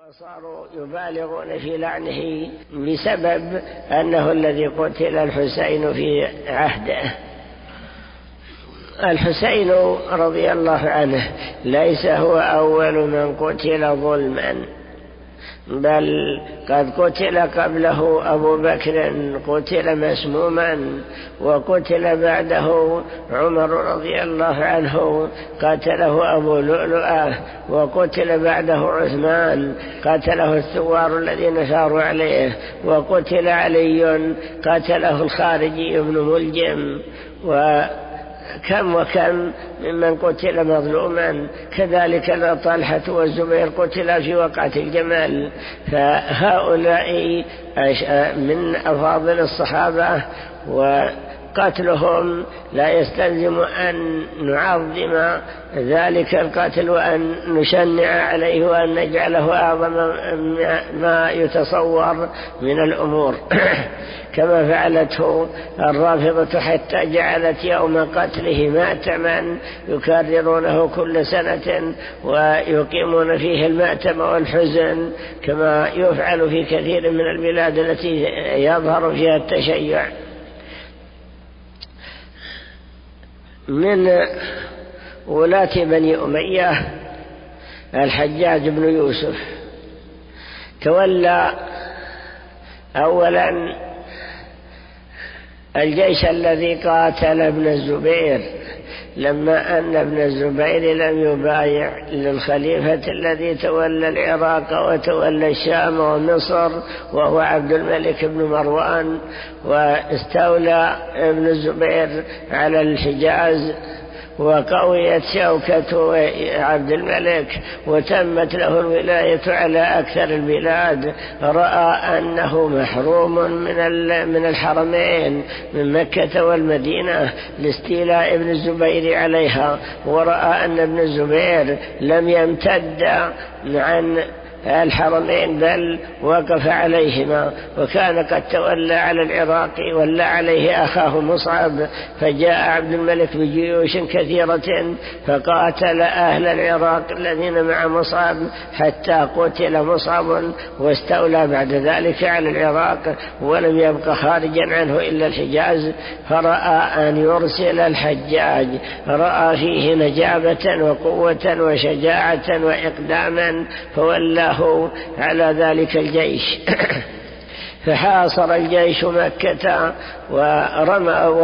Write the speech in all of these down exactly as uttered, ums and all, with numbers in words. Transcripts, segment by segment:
وصاروا يبالغون في لعنه بسبب أنه الذي قتل الحسين في عهده. الحسين رضي الله عنه ليس هو أول من قتل ظلما، بل قد قتل قبله أبو بكر قتل مسموما، وقتل بعده عمر رضي الله عنه قتله أبو لؤلؤة، وقتل بعده عثمان قتله الثوار الذين ساروا عليه، وقتل علي قتله الخارجي بن ملجم، و كم وكم ممن قتل مظلوما. كذلك طلحة والزبير قتل في وقعة الجمل. فهؤلاء من أفاضل الصحابة، وقتلهم لا يستلزم أن نعظم ذلك القتل وأن نشنع عليه وأن نجعله أعظم ما يتصور من الأمور كما فعلته الرافضة، حتى جعلت يوم قتله مأتما يكررونه كل سنة ويقيمون فيه المأتم والحزن، كما يفعل في كثير من البلاد التي يظهر فيها التشيع. من ولاة بني أمية الحجاج بن يوسف، تولى أولا الجيش الذي قاتل ابن الزبير، لما أن ابن الزبير لم يبايع للخليفة الذي تولى العراق وتولى الشام ومصر وهو عبد الملك بن مروان، واستولى ابن الزبير على الحجاز وقويت شوكة عبد الملك وتمت له الولاية على أكثر البلاد. رأى أنه محروم من من الحرمين من مكة والمدينة لاستيلاء ابن الزبير عليها، ورأى أن ابن الزبير لم يمتد عن الحرمين بل وقف عليهما، وكان قد تولى على العراق ولى عليه أخاه مصعب. فجاء عبد الملك بجيوش كثيرة فقاتل أهل العراق الذين مع مصعب حتى قتل مصعب، واستولى بعد ذلك على العراق ولم يبق خارجا عنه إلا الحجاز. فرأى أن يرسل الحجاج، رأى فيه نجابة وقوة وشجاعة وإقداما، فولاه على ذلك الجيش. فحاصر الجيش مكة ورمى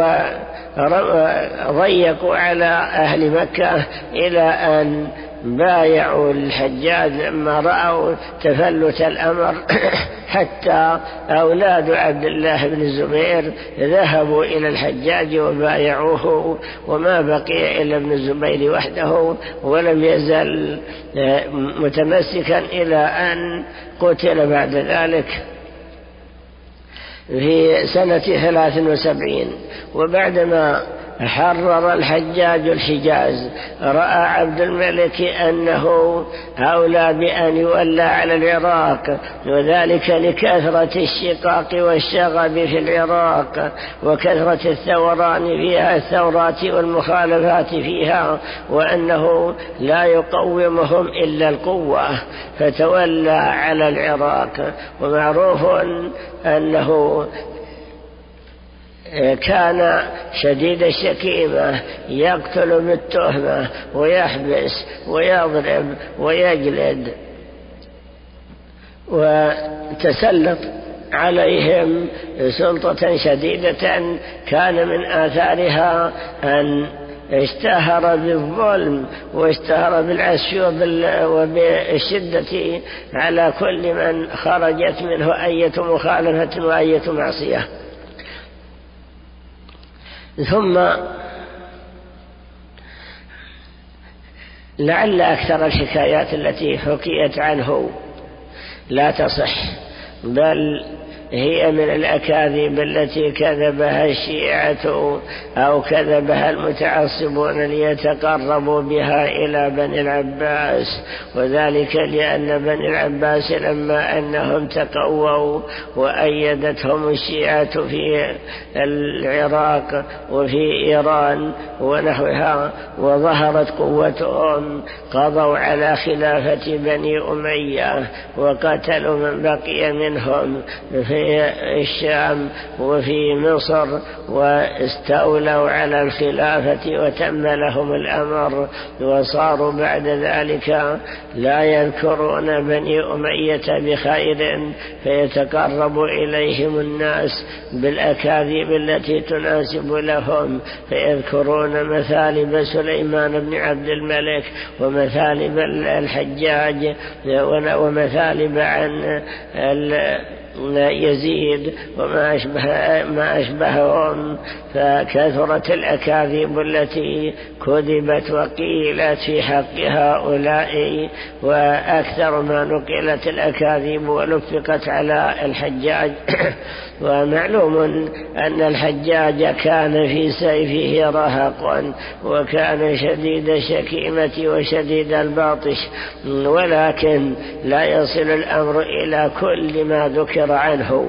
وضيقوا على أهل مكة إلى أن بايعوا الحجاج لما رأوا تفلت الأمر حتى أولاد عبد الله بن الزبير ذهبوا إلى الحجاج وبايعوه، وما بقي إلا ابن الزبير وحده، ولم يزل متمسكا إلى أن قتل بعد ذلك في سنة ثلاث وسبعين. وبعدما حرر الحجاج الحجاز رأى عبد الملك أنه أولى بأن يولى على العراق، وذلك لكثرة الشقاق والشغب في العراق وكثرة الثوران فيها، الثورات والمخالفات فيها، وأنه لا يقومهم إلا القوة، فتولى على العراق. ومعروف أنه كان شديد الشكيمة، يقتل بالتهمة ويحبس ويضرب ويجلد، وتسلط عليهم سلطة شديدة كان من آثارها أن اشتهر بالظلم واشتهر بالعسف وبالشدة على كل من خرجت منه أية مخالفة وأية معصية. ثم لعل أكثر الحكايات التي حكيت عنه لا تصح، بل هي من الأكاذيب التي كذبها الشيعة أو كذبها المتعصبون ليتقربوا بها إلى بني العباس. وذلك لأن بني العباس لما أنهم تقووا وأيدتهم الشيعة في العراق وفي إيران ونحوها، وظهرت قوتهم قضوا على خلافة بني أمية وقتلوا من بقي منهم في الشام وفي مصر واستولوا على الخلافة وتم لهم الأمر، وصاروا بعد ذلك لا يذكرون بني أمية بخير، فيتقرب إليهم الناس بالأكاذيب التي تناسب لهم، فيذكرون مثالب سليمان بن عبد الملك ومثالب الحجاج ومثالب عن يزيد وما أشبه ما أشبههم، فكثرت الأكاذيب التي كذبت وقيلت في حق هؤلاء، وأكثر ما نقلت الأكاذيب ولفقت على الحجاج. ومعلوم أن الحجاج كان في سيفه رهق، وكان شديد الشكيمة وشديد الباطش، ولكن لا يصل الأمر إلى كل ما ذكر عنه.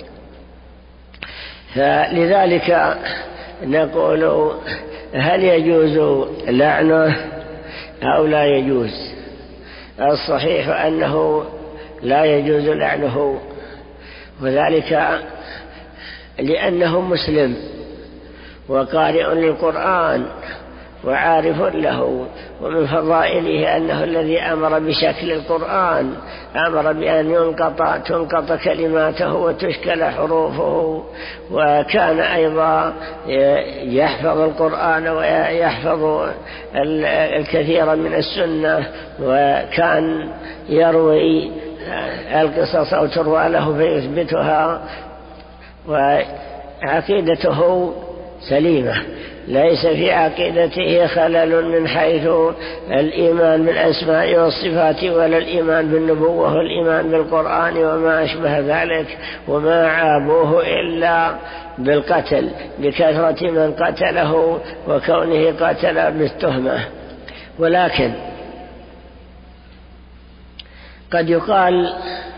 فلذلك نقول هل يجوز لعنه أو لا يجوز؟ الصحيح أنه لا يجوز لعنه، وذلك لأنه مسلم وقارئ للقرآن وعارف له، ومن فضائله أنه الذي أمر بشكل القرآن، أمر بأن ينقطع تنقط كلماته وتشكل حروفه، وكان أيضا يحفظ القرآن ويحفظ الكثير من السنة، وكان يروي القصص أو تروى له فيثبتها، وعقيدته سليمة، ليس في عقيدته خلل من حيث الإيمان بالأسماء والصفات ولا الإيمان بالنبوة والإيمان بالقرآن وما أشبه ذلك، وما عابوه إلا بالقتل بكثرة من قتله وكونه قتل بالتهمة. ولكن قد يقال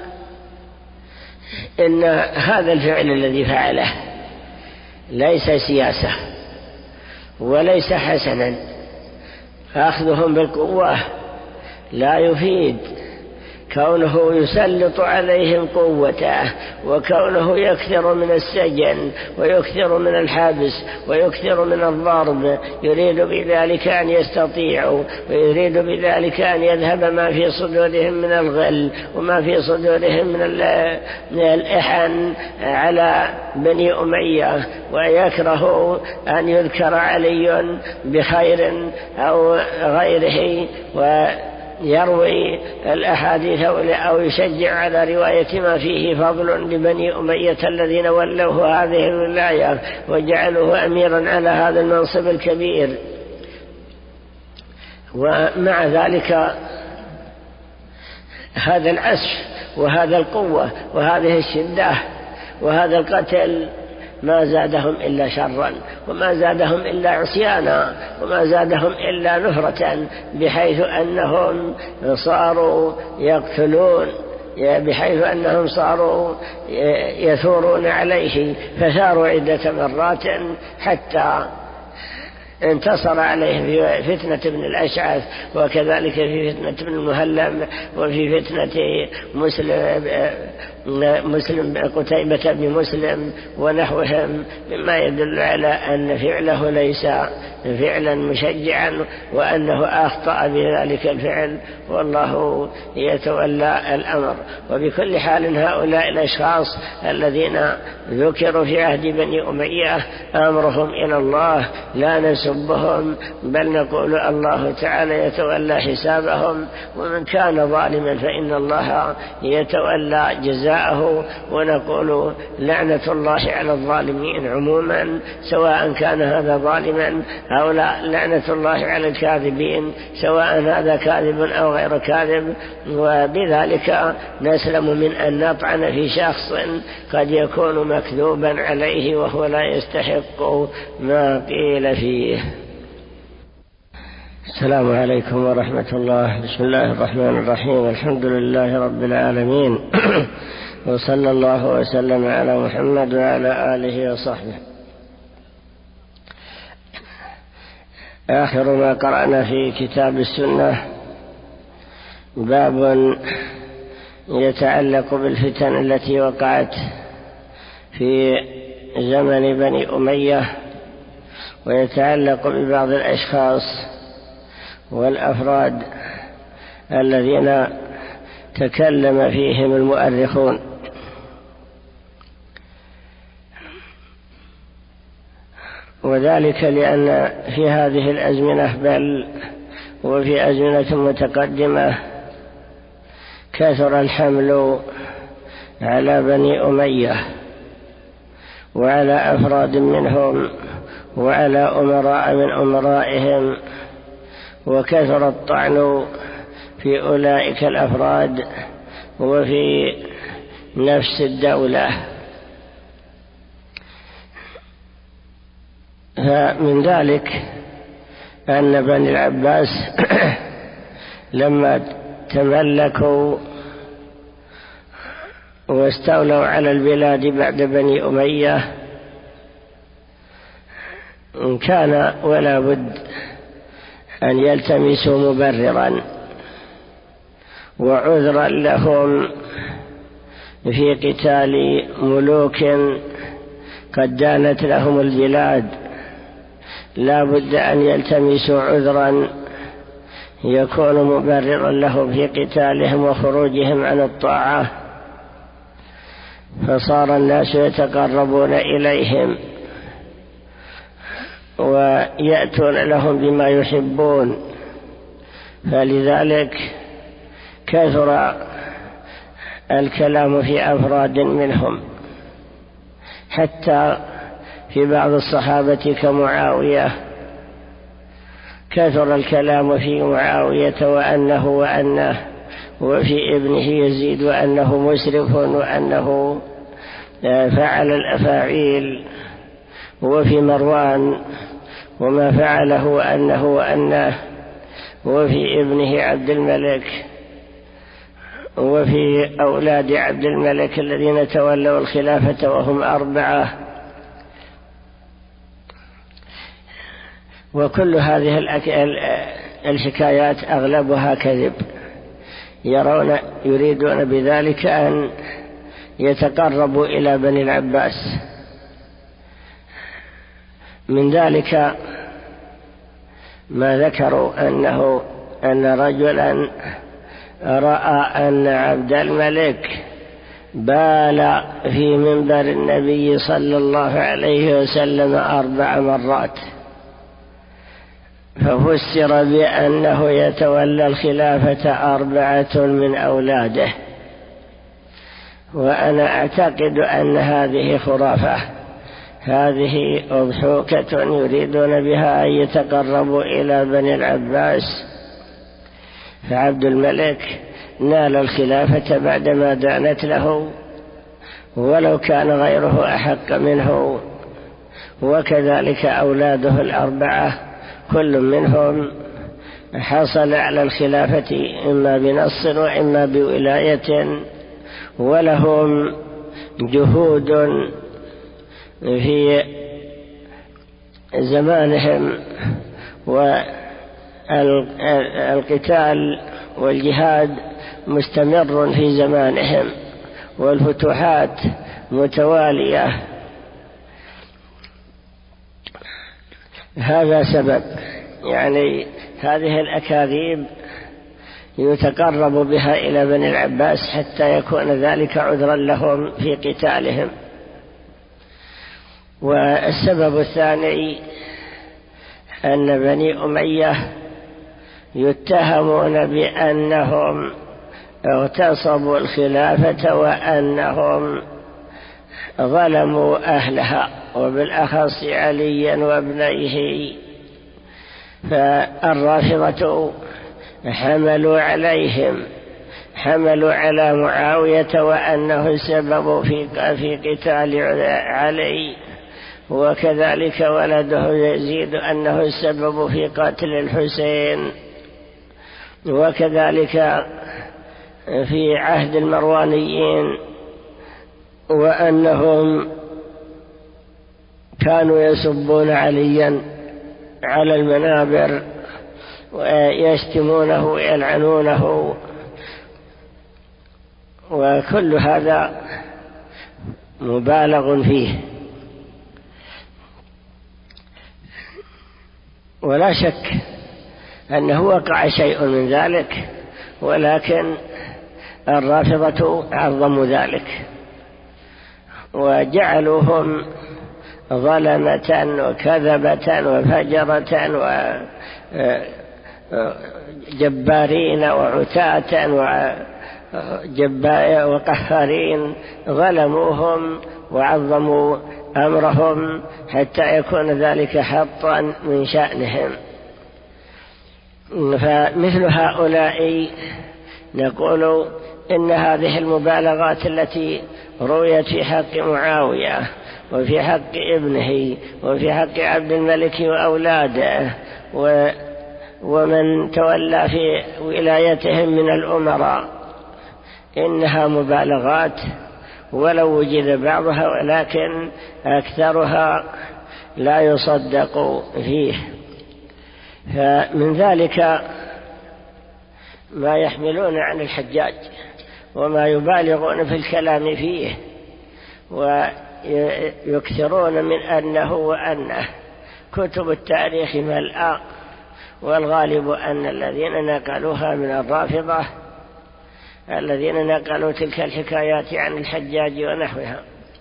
إن هذا الفعل الذي فعله ليس سياسة وليس حسنا، أخذهم بالقوة لا يفيد، كونه يسلط عليهم قوته، وكونه يكثر من السجن ويكثر من الحبس ويكثر من الضرب، يريد بذلك أن يستطيعوا، ويريد بذلك أن يذهب ما في صدورهم من الغل وما في صدورهم من الإحن على بني أمية، ويكره أن يذكر علي بخير أو غيره، و يروي الأحاديث أو يشجع على رواية ما فيه فضل لبني أمية الذين ولوه هذه الولاية وجعلوه أميرا على هذا المنصب الكبير. ومع ذلك هذا العسف وهذا القوة وهذه الشدة وهذا القتل ما زادهم إلا شرا، وما زادهم إلا عصيانا، وما زادهم إلا نفرة، بحيث أنهم صاروا يقتلون، بحيث أنهم صاروا يثورون عليه، فثاروا عدة مرات حتى انتصر عليهم في فتنة ابن الأشعث، وكذلك في فتنة ابن المهلب، وفي فتنة مسلم مسلم قتيبة بن مسلم ونحوهم، مما يدل على أن فعله ليس فعلا مشجعا، وأنه أخطأ بذلك الفعل، والله يتولى الأمر. وبكل حال هؤلاء الأشخاص الذين ذكروا في عهد بني أمية أمرهم إلى الله، لا نسبهم بل نقول الله تعالى يتولى حسابهم، ومن كان ظالما فإن الله يتولى جزاءه، ونقول لعنة الله على الظالمين عموما سواء كان هذا ظالما أو لا، لعنة الله على الكاذبين سواء هذا كاذب أو غير كاذب، وبذلك نسلم من أن نطعن في شخص قد يكون مكذوبا عليه وهو لا يستحق ما قيل فيه. السلام عليكم ورحمة الله. بسم الله الرحمن الرحيم. الحمد لله رب العالمين وصلى الله وسلم على محمد وعلى آله وصحبه. آخر ما قرأنا في كتاب السنة باب يتعلق بالفتن التي وقعت في زمن بني أمية، ويتعلق ببعض الأشخاص والأفراد الذين تكلم فيهم المؤرخون. وذلك لأن في هذه الأزمنة بل وفي أزمنة متقدمة كثر الحمل على بني أمية وعلى أفراد منهم وعلى أمراء من أمرائهم، وكثر الطعن في أولئك الأفراد وفي نفس الدولة. فمن ذلك أن بني العباس لما تملكوا واستولوا على البلاد بعد بني أمية كان ولا بد أن يلتمسوا مبررا وعذرا لهم في قتال ملوك قد دانت لهم البلاد. لا بد أن يلتمسوا عذرا يكون مبررا لهم في قتالهم وخروجهم عن الطاعة، فصار الناس يتقربون إليهم ويأتون لهم بما يحبون، فلذلك كثر الكلام في أفراد منهم، حتى في بعض الصحابة كمعاوية كثر الكلام في معاوية وأنه وأنه، وفي ابنه يزيد وأنه مسرف وأنه فعل الأفاعيل، وفي مروان وما فعله وأنه وأنه، وفي ابنه عبد الملك، وفي أولاد عبد الملك الذين تولوا الخلافة وهم أربعة. وكل هذه الحكايات أغلبها كذب، يرون يريدون بذلك أن يتقربوا إلى بني العباس. من ذلك ما ذكروا أنه أن رجلا رأى أن عبد الملك بال في منبر النبي صلى الله عليه وسلم أربع مرات، ففسر بأنه يتولى الخلافة أربعة من أولاده، وأنا أعتقد أن هذه خرافة، هذه أضحوكة يريدون بها أن يتقربوا إلى بني العباس. فعبد الملك نال الخلافة بعدما دانت له، ولو كان غيره أحق منه، وكذلك أولاده الأربعة كل منهم حصل على الخلافة إما بنص وإما بولاية، ولهم جهود في زمانهم، والقتال والجهاد مستمر في زمانهم، والفتوحات متوالية. هذا سبب يعني هذه الأكاذيب يتقرب بها إلى بني العباس حتى يكون ذلك عذرا لهم في قتالهم. والسبب الثاني أن بني أمية يتهمون بأنهم اغتصبوا الخلافة وأنهم ظلموا أهلها، وبالأخص عليا وابنيه. فالرافضة حملوا عليهم حملوا على معاوية وأنه السبب في قتال علي، وكذلك ولده يزيد أنه السبب في قتل الحسين، وكذلك في عهد المروانيين وأنهم كانوا يسبون عليا على المنابر ويشتمونه ويلعنونه، وكل هذا مبالغ فيه. ولا شك أنه وقع شيء من ذلك، ولكن الرافضة عظموا ذلك وجعلوهم ظلمة وكذبة وفجرة وجبارين وعتاة وقهارين، ظلموهم وعظموا أمرهم حتى يكون ذلك حطا من شأنهم. فمثل هؤلاء نقول إن هذه المبالغات التي رويت في حق معاوية وفي حق ابنه وفي حق عبد الملك وأولاده ومن تولى في ولايتهم من الأمراء إنها مبالغات، ولو وجد بعضها، ولكن أكثرها لا يصدق فيه. فمن ذلك ما يحملون عن الحجاج وما يبالغون في الكلام فيه ويكثرون من أنه وأنه. كتب التاريخ ملأى، والغالب أن الذين نقلوها من الرافضة الذين نقلوا تلك الحكايات عن الحجاج ونحوها.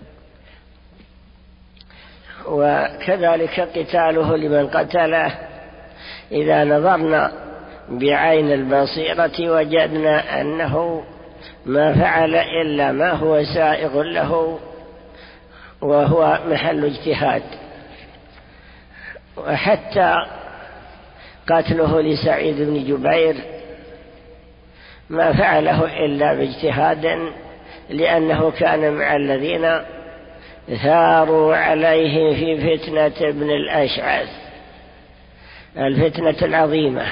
وكذلك قتاله لمن قتله، إذا نظرنا بعين البصيرة وجدنا أنه ما فعل إلا ما هو سائغ له وهو محل اجتهاد. وحتى قتله لسعيد بن جبير ما فعله إلا باجتهاد، لأنه كان مع الذين ثاروا عليه في فتنة ابن الأشعث، الفتنة العظيمة.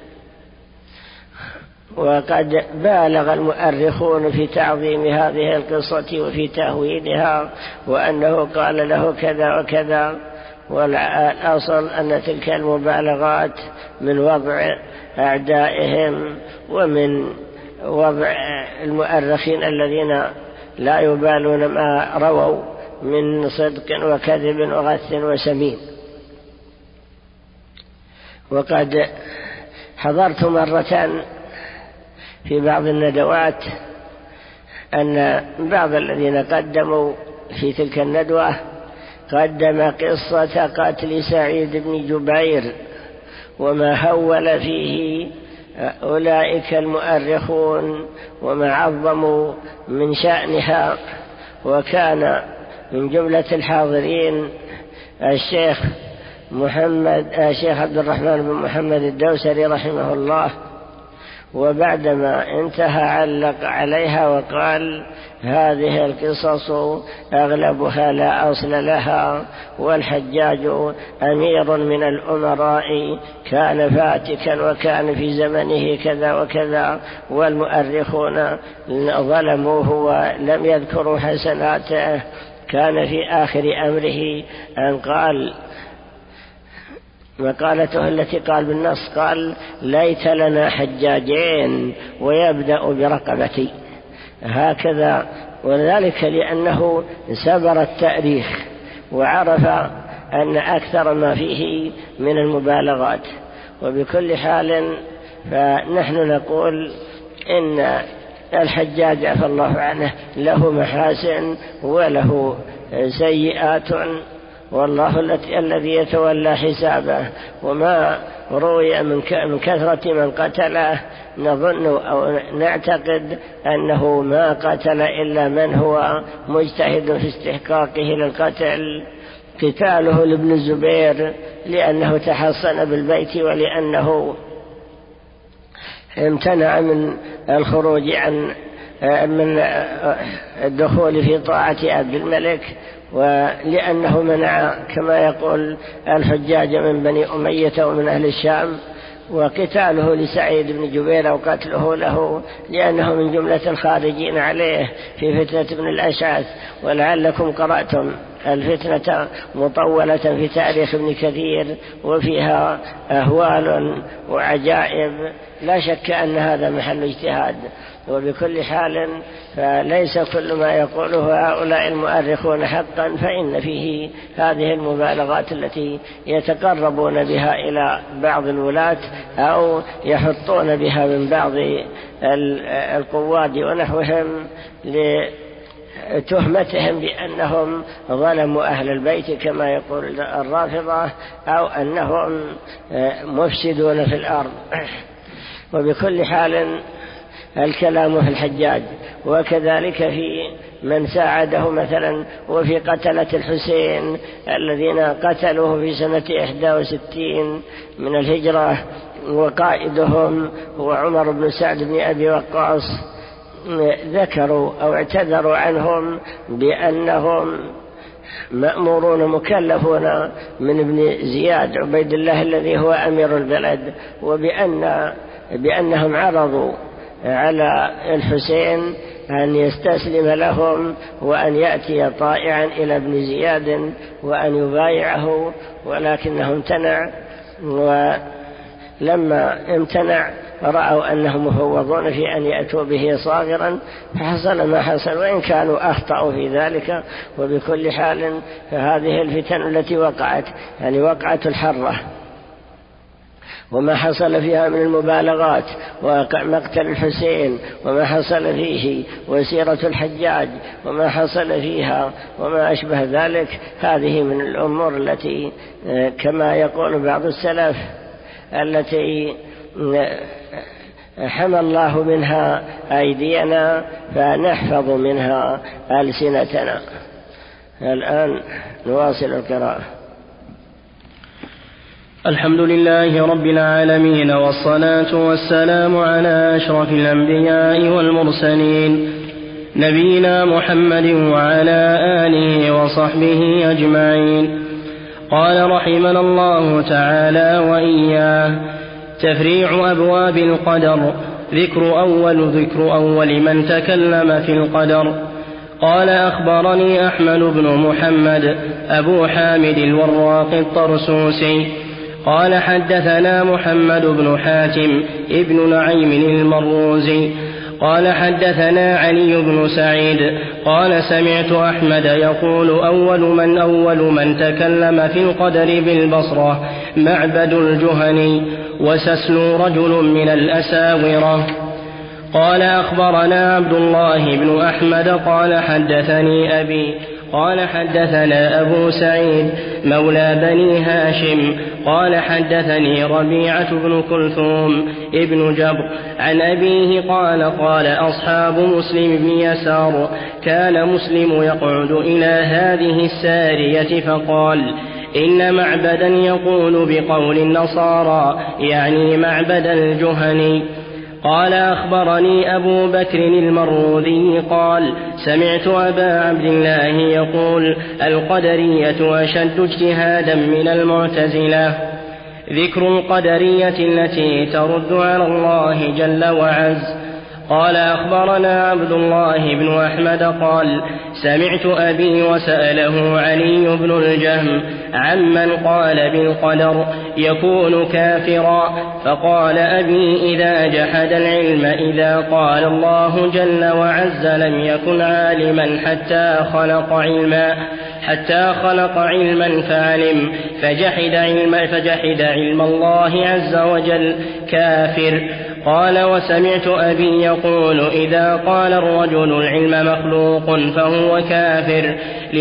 وقد بالغ المؤرخون في تعظيم هذه القصة وفي تهويلها، وأنه قال له كذا وكذا، والأصل أن تلك المبالغات من وضع أعدائهم ومن وضع المؤرخين الذين لا يبالون ما رووا من صدق وكذب وغث وسمين. وقد حضرت مرة في بعض الندوات أن بعض الذين قدموا في تلك الندوة قدم قصة قتل سعيد بن جبير وما هول فيه أولئك المؤرخون وما عظموا من شأنها. وكان من جملة الحاضرين الشيخ محمد الشيخ عبد الرحمن بن محمد الدوسري رحمه الله، وبعدما انتهى علق عليها وقال: هذه القصص أغلبها لا أصل لها، والحجاج أمير من الأمراء كان فاتكا وكان في زمنه كذا وكذا، والمؤرخون ظلموه ولم يذكروا حسناته. كان في آخر أمره أن قال مقالته التي قال بالنص، قال: ليت لنا حجاجين ويبدأ برقبتي. هكذا، وذلك لأنه سبر التاريخ وعرف أن أكثر ما فيه من المبالغات. وبكل حال فنحن نقول إن الحجاج عفى الله عنه له محاسن وله سيئات، والله الذي يتولى حسابه. وما روي من كثرة من قتله نظن أو نعتقد أنه ما قتل إلا من هو مجتهد في استحقاقه للقتل. قتاله لابن الزبير لأنه تحصن بالبيت، ولأنه امتنع من الخروج عن من الدخول في طاعة عبد الملك، ولأنه منع كما يقول الحجاج من بني أمية ومن أهل الشام. وقتاله لسعيد بن جبير أو قتله له لأنه من جملة الخارجين عليه في فتنة ابن الأشعث. ولعلكم قرأتم الفتنة مطولة في تاريخ ابن كثير وفيها أهوال وعجائب، لا شك أن هذا محل اجتهاد. وبكل حال فليس كل ما يقوله هؤلاء المؤرخون حقا، فإن فيه هذه المبالغات التي يتقربون بها إلى بعض الولاة أو يحطون بها من بعض القواد ونحوهم لتهمتهم بأنهم ظلموا أهل البيت كما يقول الرافضة، أو أنهم مفسدون في الأرض. وبكل حال الكلام في الحجاج، وكذلك في من ساعده مثلا، وفي قتلة الحسين الذين قتلوه في سنة إحدى وستين من الهجرة، وقائدهم هو عمر بن سعد بن أبي وقاص، ذكروا أو اعتذروا عنهم بأنهم مأمورون مكلفون من ابن زياد عبيد الله الذي هو أمير البلد، وبأن بأنهم عرضوا على الحسين أن يستسلم لهم وأن يأتي طائعا إلى ابن زياد وأن يبايعه، ولكنه امتنع. ولما امتنع رأوا أنهم مفوضون في أن يأتوا به صاغرا، فحصل ما حصل، وإن كانوا أخطأوا في ذلك. وبكل حال فهذه الفتن التي وقعت، يعني وقعة الحرة وما حصل فيها من المبالغات، ومقتل الحسين وما حصل فيه، وسيرة الحجاج وما حصل فيها وما أشبه ذلك، هذه من الأمور التي كما يقول بعض السلف التي حمى الله منها أيدينا فنحفظ منها ألسنتنا. الآن نواصل القراءة. الحمد لله رب العالمين، والصلاة والسلام على أشرف الأنبياء والمرسلين، نبينا محمد وعلى آله وصحبه أجمعين. قال رحمنا الله تعالى وإياه: تفريع أبواب القدر. ذكر أول ذكر أول من تكلم في القدر. قال: أخبرني أحمد بن محمد أبو حامد الوراق الطرسوسي قال: حدثنا محمد بن حاتم ابن نعيم المروزي قال: حدثنا علي بن سعيد قال: سمعت أحمد يقول: أول من أول من تكلم في القدر بالبصرة معبد الجهني، وسسلو رجل من الأساورة. قال: أخبرنا عبد الله بن أحمد قال: حدثني أبي قال: حدثنا أبو سعيد مولى بني هاشم قال: حدثني ربيعة بن كلثوم ابن جبر عن أبيه قال: قال أصحاب مسلم بن يسار: كان مسلم يقعد إلى هذه السارية فقال: إن معبدا يقول بقول النصارى، يعني معبد الجهني. قال: أخبرني أبو بكر المروذي قال: سمعت أبا عبد الله يقول: القدرية أشد اجتهادا من المعتزلة. ذكر القدرية التي ترد على الله جل وعز. قال: أخبرنا عبد الله بن أحمد قال: سمعت أبي وسأله علي بن الجهم عمن قال بالقدر يكون كافرا، فقال أبي: إذا جحد العلم إذا قال الله جل وعز لم يكن عالما حتى خلق علما حتى خلق علما فعلم، فجحد علم, فجحد علم الله عز وجل كافر. قال: وسمعت أبي يقول: إذا قال الرجل العلم مخلوق فهو كافر،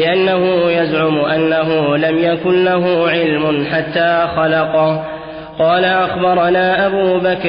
لأنه يزعم أنه لم يكن له علم حتى خلقه. قال: أخبرنا أبو بكر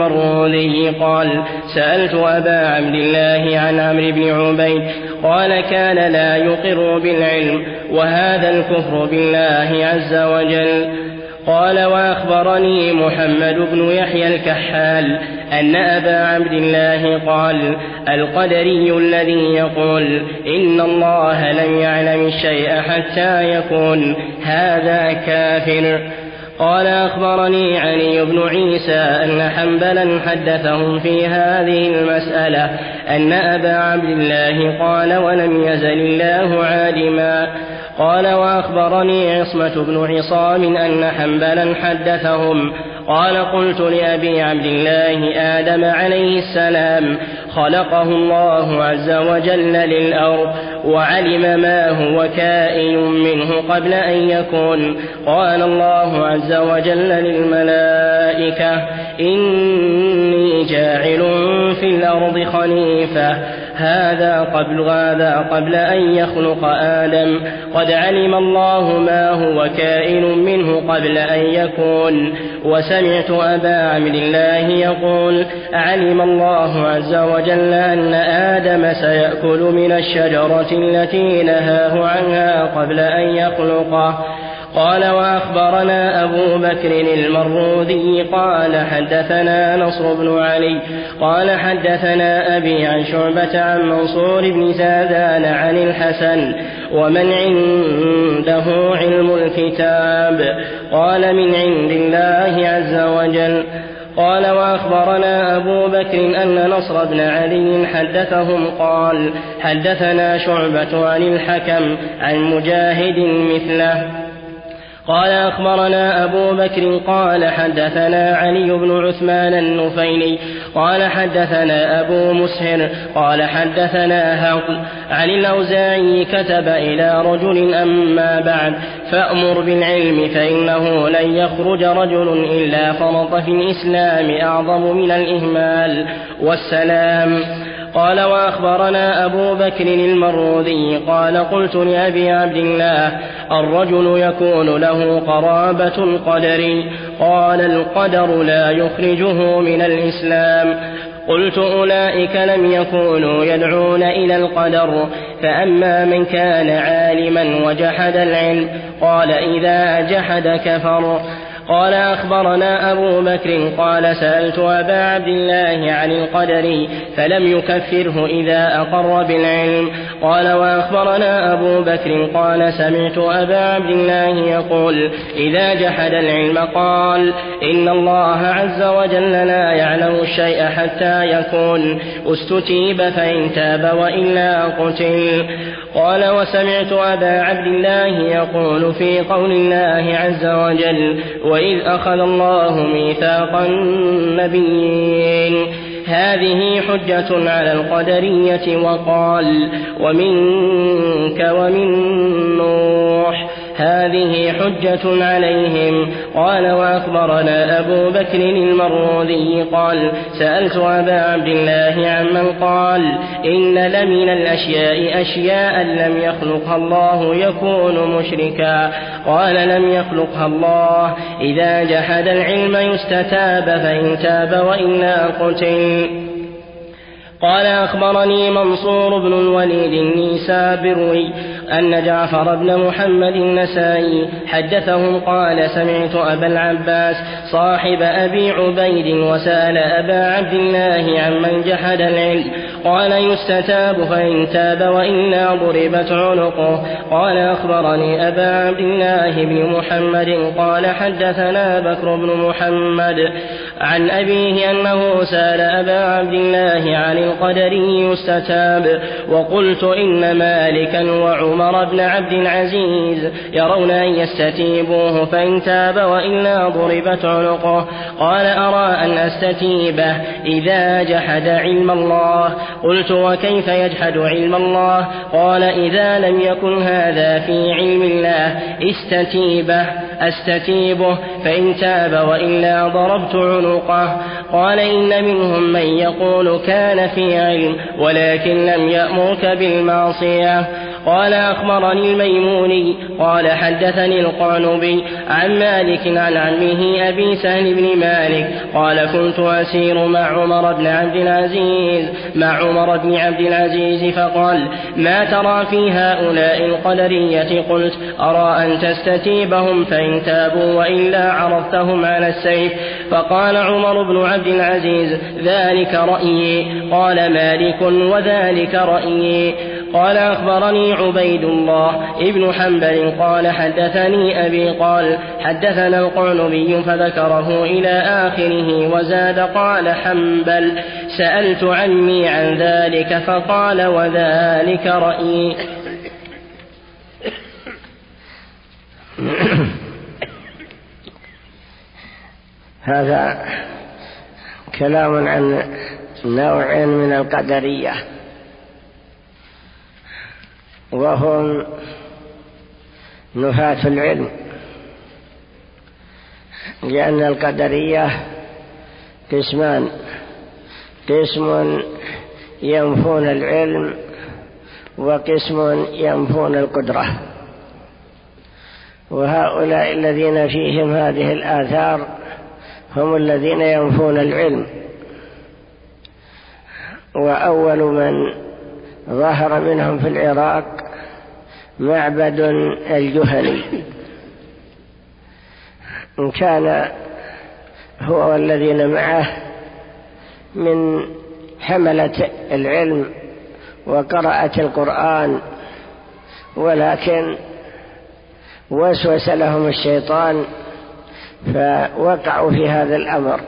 المروذي قال: سألت أبا عبد الله عن عمرو بن عبيد قال: كان لا يقر بالعلم، وهذا الكفر بالله عز وجل. قال: وأخبرني محمد بن يحيى الكحال أن أبا عبد الله قال: القدري الذي يقول إن الله لم يعلم الشيء حتى يكون، هذا كافر. قال أخبرني علي بن عيسى أن حنبلا حدثهم في هذه المسألة أن أبا عبد الله قال ولم يزل الله عالما. قال وأخبرني عصمة بن عصام أن حنبلا حدثهم قال قلت لأبي عبد الله آدم عليه السلام خلقه الله عز وجل للأرض وعلم ما هو كائن منه قبل أن يكون. قال الله عز وجل للملائكة إني جاعل في الأرض خليفة هذا قبل هذا قبل أن يخلق آدم قد علم الله ما هو كائن منه قبل أن يكون. وسمعت أبا عبد الله يقول علم الله عز وجل أن آدم سيأكل من الشجرة التي نهاه عنها قبل أن يخلقه. قال وأخبرنا أبو بكر المروذي قال حدثنا نصر بن علي قال حدثنا أبي عن شعبة عن منصور بن زادان عن الحسن ومن عنده علم الكتاب قال من عند الله عز وجل. قال وأخبرنا أبو بكر أن نصر بن علي حدثهم قال حدثنا شعبة عن الحكم عن مجاهد مثله. قال أخبرنا أبو بكر قال حدثنا علي بن عثمان النفيلي قال حدثنا أبو مسهر قال حدثنا هقل عن الأوزاعي كتب إلى رجل أما بعد فأمر بالعلم فإنه لن يخرج رجل إلا فرط في الإسلام أعظم من الإهمال والسلام. قال وأخبرنا أبو بكر المروذي قال قلت لأبي عبد الله الرجل يكون له قرابة القدر قال القدر لا يخرجه من الإسلام. قلت أولئك لم يكونوا يدعون إلى القدر فأما من كان عالما وجحد العلم قال إذا جحد كفر. قال أخبرنا أبو بكر قال سألت أبا عبد الله عن القدر فلم يكفره إذا أقر بالعلم. قال وأخبرنا أبو بكر قال سمعت أبا عبد الله يقول إذا جحد العلم قال إن الله عز وجل لا يعلم الشيء حتى يكون استتيب فإن تاب وإلا قتل. قال وسمعت أبا عبد الله يقول في قول الله عز وجل وإذ أخذ الله ميثاق النبيين هذه حجة على القدرية وقال ومنك ومن نوح هذه حجة عليهم. قال وأخبرنا أبو بكر المروذي قال سألت أبا عبد الله عمن قال إن لمن الأشياء أشياء لم يخلقها الله يكون مشركا. قال لم يخلقها الله إذا جحد العلم يستتاب فإن تاب وإلا قتل. قال أخبرني منصور بن الوليد النيسابوري أن جعفر بن محمد النسائي حدثهم قال سمعت أبا العباس صاحب أبي عبيد وسأل أبا عبد الله عمن جحد العلم قال يستتاب فإن تاب وإلا ضربت عنقه. قال أخبرني أبا عبد الله بن محمد قال حدثنا بكر بن محمد عن أبيه أنه سأل أبا عبد الله عن القدر يستتاب. وقلت إن مالكا وعمر بن عبد العزيز يرون أن يستتيبوه فإن تاب وإلا ضربت عنقه. قال أرى أن أستتيبه إذا جحد علم الله. قلت وكيف يجحد علم الله؟ قال إذا لم يكن هذا في علم الله استتيبه أستتيبه فإن تاب وإلا ضربت عنقه. قال إن منهم من يقول كان في علم ولكن لم يأمرك بالمعصية. قال أخبرني الميموني قال حدثني القعنبي عن مالك عن عمه أبي سهل بن مالك قال كنت أسير مع عمر بن عبد العزيز مع عمر بن عبد العزيز فقال ما ترى في هؤلاء القدرية؟ قلت أرى أن تستتيبهم فإن تابوا وإلا عرضتهم على السيف. فقال عمر بن عبد العزيز ذلك رأيي. قال مالك وذلك رأيي. قال أخبرني عبيد الله ابن حنبل قال حدثني أبي قال حدثنا القعنبي فذكره إلى آخره وزاد قال حنبل سألت عمي عن ذلك فقال وذلك رأيي. هذا كلام عن نوع من القدرية، وهم نفاة العلم، لأن القدرية قسمان: قسم ينفون العلم وقسم ينفون القدرة. وهؤلاء الذين فيهم هذه الآثار هم الذين ينفون العلم. وأول من ظهر منهم في العراق معبد الجهني، كان هو والذين معه من حملة العلم وقراءة القرآن، ولكن وسوس لهم الشيطان فوقعوا في هذا الأمر.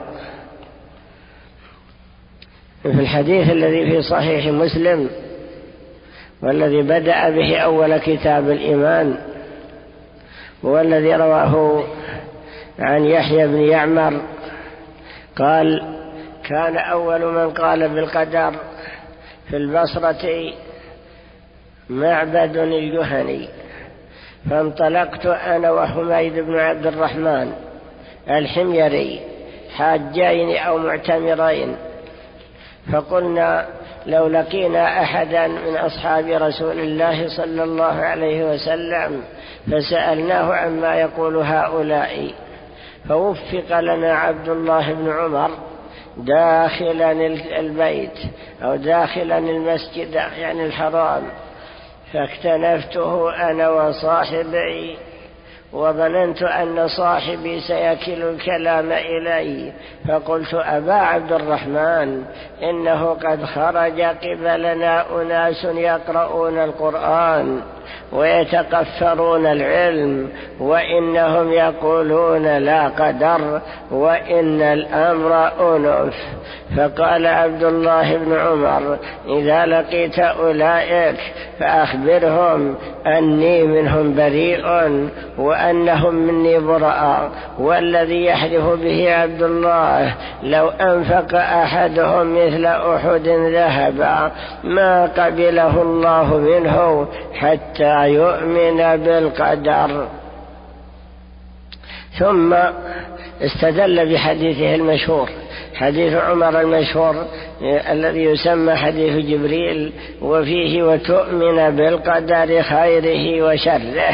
في الحديث الذي في صحيح مسلم والذي بدأ به أول كتاب الإيمان، والذي رواه عن يحيى بن يعمر قال: كان أول من قال بالقدر في البصرة معبد الجهني، فانطلقت أنا وحميد بن عبد الرحمن الحميري حاجين أو معتمرين، فقلنا لو لقينا أحدا من أصحاب رسول الله صلى الله عليه وسلم فسألناه عما يقول هؤلاء، فوفق لنا عبد الله بن عمر داخلا البيت أو داخلا المسجد يعني الحرام، فاكتنفته أنا وصاحبي، وظننت أن صاحبي سيكل الكلام إلي، فقلت: أبا عبد الرحمن، إنه قد خرج قبلنا أناس يقرؤون القرآن ويتقفرون العلم، وإنهم يقولون لا قدر وإن الأمر أنف. فقال عبد الله بن عمر: إذا لقيت أولئك فأخبرهم أني منهم بريء وأنهم مني براء، والذي يحلف به عبد الله لو أنفق أحدهم مثل أحد ذهبا ما قبله الله منه حتى يؤمن بالقدر. ثم استدل بحديثه المشهور، حديث عمر المشهور الذي يسمى حديث جبريل، وفيه: وتؤمن بالقدر خيره وشره.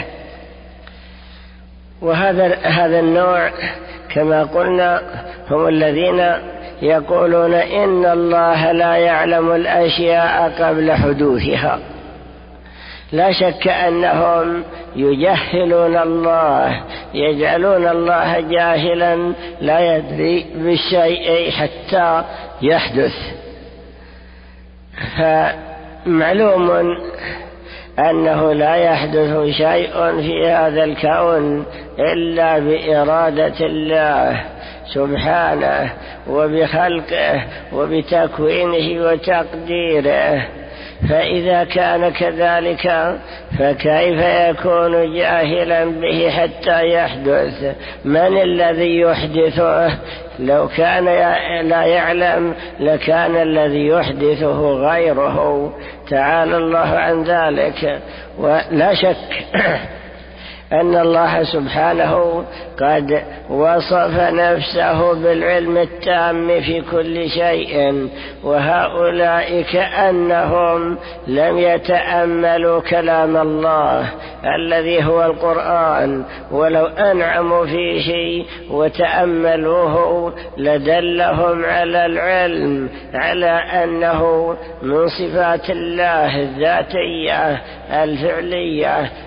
وهذا هذا النوع كما قلنا هم الذين يقولون إن الله لا يعلم الأشياء قبل حدوثها. لا شك أنهم يجهلون الله، يجعلون الله جاهلا لا يدري بالشيء حتى يحدث. فمعلوم أنه لا يحدث شيء في هذا الكون إلا بإرادة الله سبحانه وبخلقه وبتكوينه وتقديره. فإذا كان كذلك فكيف يكون جاهلا به حتى يحدث؟ من الذي يحدثه؟ لو كان لا يعلم لكان الذي يحدثه غيره، تعالى الله عن ذلك. ولا شك أن الله سبحانه قد وصف نفسه بالعلم التام في كل شيء، وهؤلاء كأنهم لم يتأملوا كلام الله الذي هو القرآن، ولو أنعموا فيه وتأملوه لدلهم على العلم، على أنه من صفات الله الذاتية الفعلية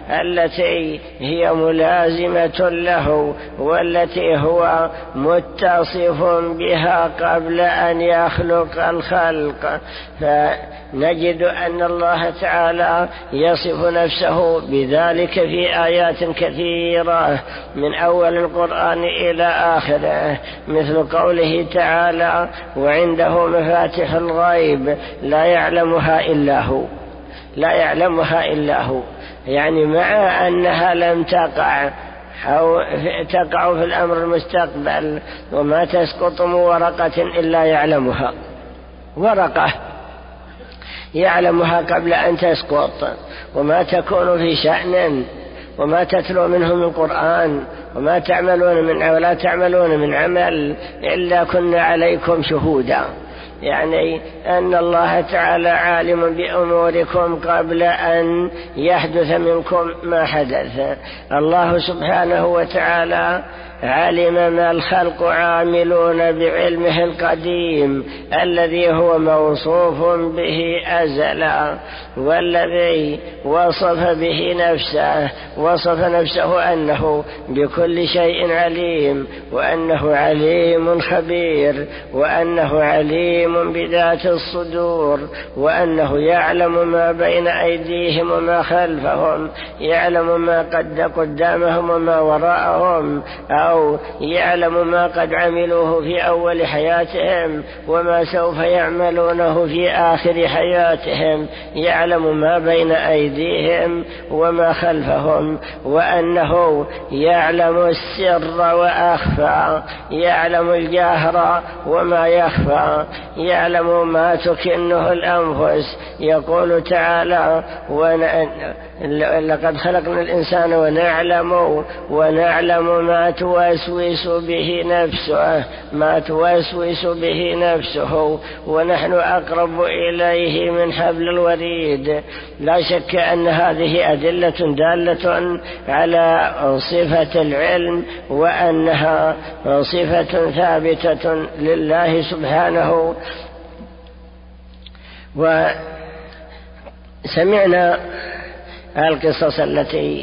التي هي ملازمة له والتي هو متصف بها قبل أن يخلق الخلق. فنجد أن الله تعالى يصف نفسه بذلك في آيات كثيرة من أول القرآن إلى آخره، مثل قوله تعالى: وعنده مفاتح الغيب لا يعلمها إلا هو. لا يعلمها إلا هو، يعني مع أنها لم تقع أو تقع في الأمر المستقبل، وما تسقط من ورقة إلا يعلمها. ورقة يعلمها قبل أن تسقط، وما تكون في شأن، وما تتلو منه من قرآن، وما تعملون من ولا تعملون من عمل إلا كنا عليكم شهودا. يعني أن الله تعالى عالم بأموركم قبل أن يحدث منكم ما حدث. الله سبحانه وتعالى علم ما الخلق عاملون بعلمه القديم الذي هو موصوف به أزلا، والذي وصف به نفسه وصف نفسه أنه بكل شيء عليم، وأنه عليم خبير، وأنه عليم بذات الصدور، وأنه يعلم ما بين أيديهم وما خلفهم، يعلم ما قد قدامهم وما وراءهم، أو يعلم ما قد عملوه في أول حياتهم وما سوف يعملونه في آخر حياتهم، يعلم ما بين أيديهم وما خلفهم، وأنه يعلم السر وأخفى، يعلم الجهر وما يخفى، يعلم ما تكنه الأنفس. يقول تعالى: لقد خلقنا الإنسان ونعلم ونعلم ما توسوس به نفسه ما توسوس به نفسه ونحن أقرب إليه من حبل الوريد. لا شك أن هذه أدلة دالة على صفة العلم، وأنها صفة ثابتة لله سبحانه. وسمعنا القصص التي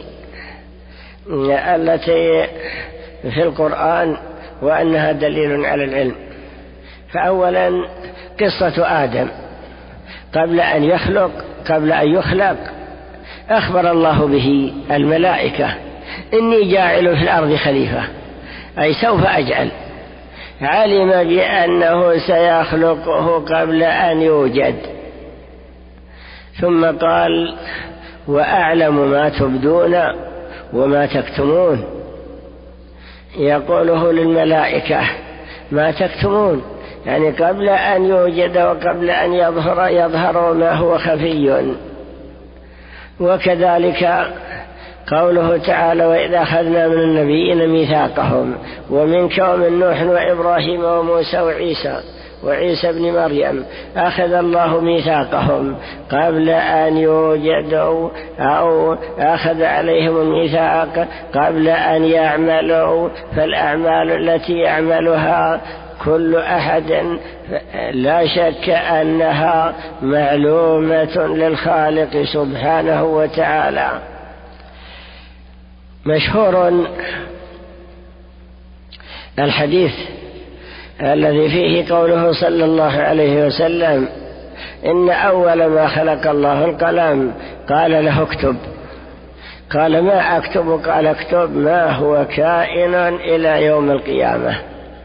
التي في القرآن وأنها دليل على العلم. فأولا قصة آدم قبل أن يخلق قبل أن يخلق أخبر الله به الملائكة: إني جاعل في الأرض خليفة، أي سوف أجعل. علم بأنه سيخلقه قبل أن يوجد، ثم قال: وأعلم ما تبدون وما تكتمون. يقوله للملائكة: ما تكتمون، يعني قبل أن يوجد وقبل أن يظهر يظهر ما هو خفي. وكذلك قوله تعالى: وإذا أخذنا من النبيين ميثاقهم ومنك ومن نوح وإبراهيم وموسى وعيسى وعيسى ابن مريم، أخذ الله ميثاقهم قبل أن يوجدوا، أو أخذ عليهم الميثاق قبل أن يعملوا. فالأعمال التي يعملها كل أحد لا شك أنها معلومة للخالق سبحانه وتعالى. مشهور الحديث الذي فيه قوله صلى الله عليه وسلم: إن أول ما خلق الله القلم، قال له: اكتب. قال: ما أكتب؟ قال: اكتب ما هو كائن إلى يوم القيامة.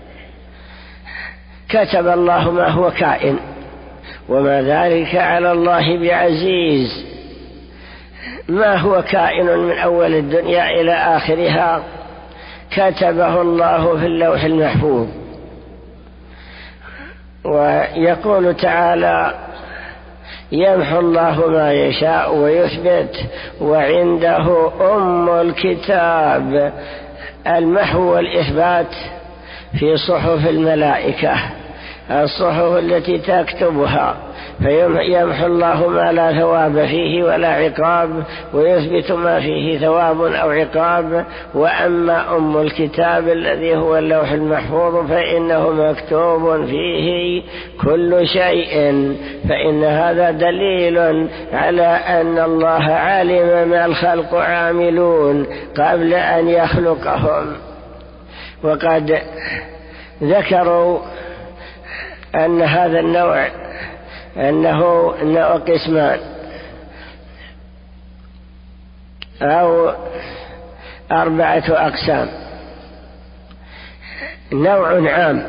كتب الله ما هو كائن، وما ذلك على الله بعزيز. ما هو كائن من أول الدنيا إلى آخرها كتبه الله في اللوح المحفوظ. ويقول تعالى: يمحو الله ما يشاء ويثبت وعنده أم الكتاب. المحو والإثبات في صحف الملائكة، الصحف التي تكتبها، فيمحو الله ما لا ثواب فيه ولا عقاب ويثبت ما فيه ثواب أو عقاب. وأما أم الكتاب الذي هو اللوح المحفوظ فإنه مكتوب فيه كل شيء، فإن هذا دليل على أن الله عالم ما الخلق عاملون قبل أن يخلقهم. وقد ذكروا أن هذا النوع أنه نوع قسمان أو أربعة أقسام. نوع عام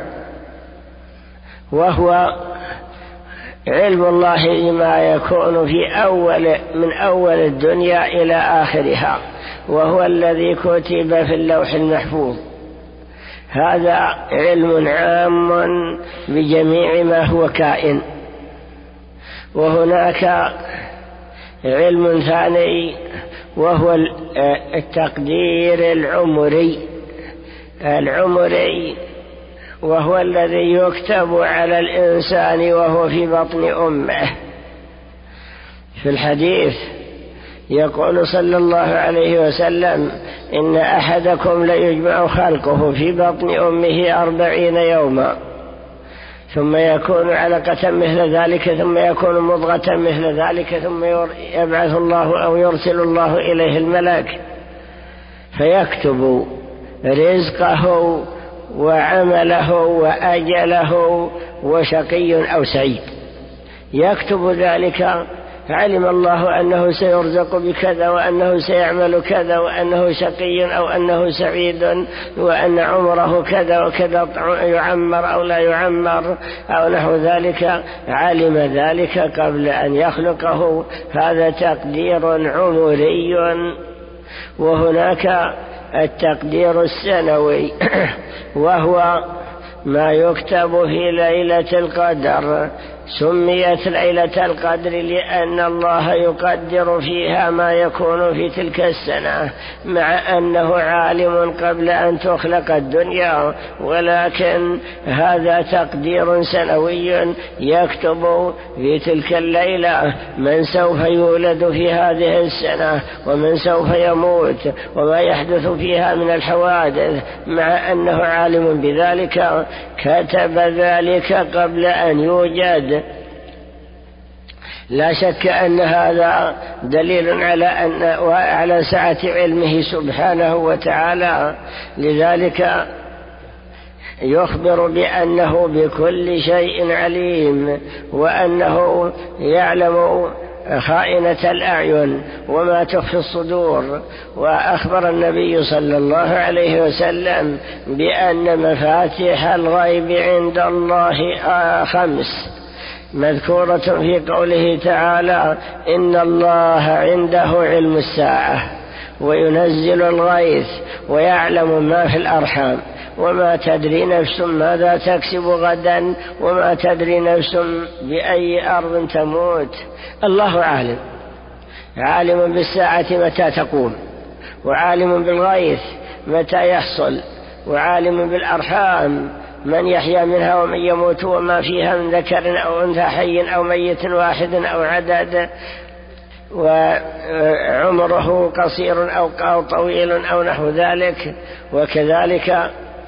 وهو علم الله بما يكون في أول من أول الدنيا إلى آخرها، وهو الذي كتب في اللوح المحفوظ. هذا علم عام بجميع ما هو كائن. وهناك علم ثاني وهو التقدير العمري العمري وهو الذي يكتب على الإنسان وهو في بطن أمه. في الحديث يقول صلى الله عليه وسلم: إن أحدكم ليجمع خلقه في بطن أمه أربعين يوما ثم يكون علقة مثل ذلك ثم يكون مضغة مثل ذلك ثم يبعث الله أو يرسل الله إليه الملك فيكتب رزقه وعمله وأجله وشقي أو سعيد. يكتب ذلك. علم الله أنه سيرزق بكذا وأنه سيعمل كذا وأنه شقي أو أنه سعيد وأن عمره كذا وكذا يعمر أو لا يعمر أو نحو ذلك. علم ذلك قبل أن يخلقه. هذا تقدير عمري. وهناك التقدير السنوي وهو ما يكتب في ليلة القدر. سميت ليلة القدر لأن الله يقدر فيها ما يكون في تلك السنة، مع أنه عالم قبل أن تخلق الدنيا، ولكن هذا تقدير سنوي يكتب في تلك الليلة من سوف يولد في هذه السنة ومن سوف يموت وما يحدث فيها من الحوادث. مع أنه عالم بذلك كتب ذلك قبل أن يوجد. لا شك أن هذا دليل على أن وعلى سعة علمه سبحانه وتعالى. لذلك يخبر بأنه بكل شيء عليم، وأنه يعلم خائنة الأعين وما تخفي الصدور. وأخبر النبي صلى الله عليه وسلم بأن مفاتيح الغيب عند الله خمس، مذكورة في قوله تعالى: إن الله عنده علم الساعة وينزل الغيث ويعلم ما في الأرحام وما تدري نفس ماذا تكسب غدا وما تدري نفس بأي أرض تموت. الله عالم، عالم بالساعة متى تقوم، وعالم بالغيث متى يحصل، وعالم بالأرحام من يحيى منها ومن يموت وما فيها من ذكر أو أنثى حي أو ميت واحد أو عدد، وعمره قصير أو طويل أو نحو ذلك. وكذلك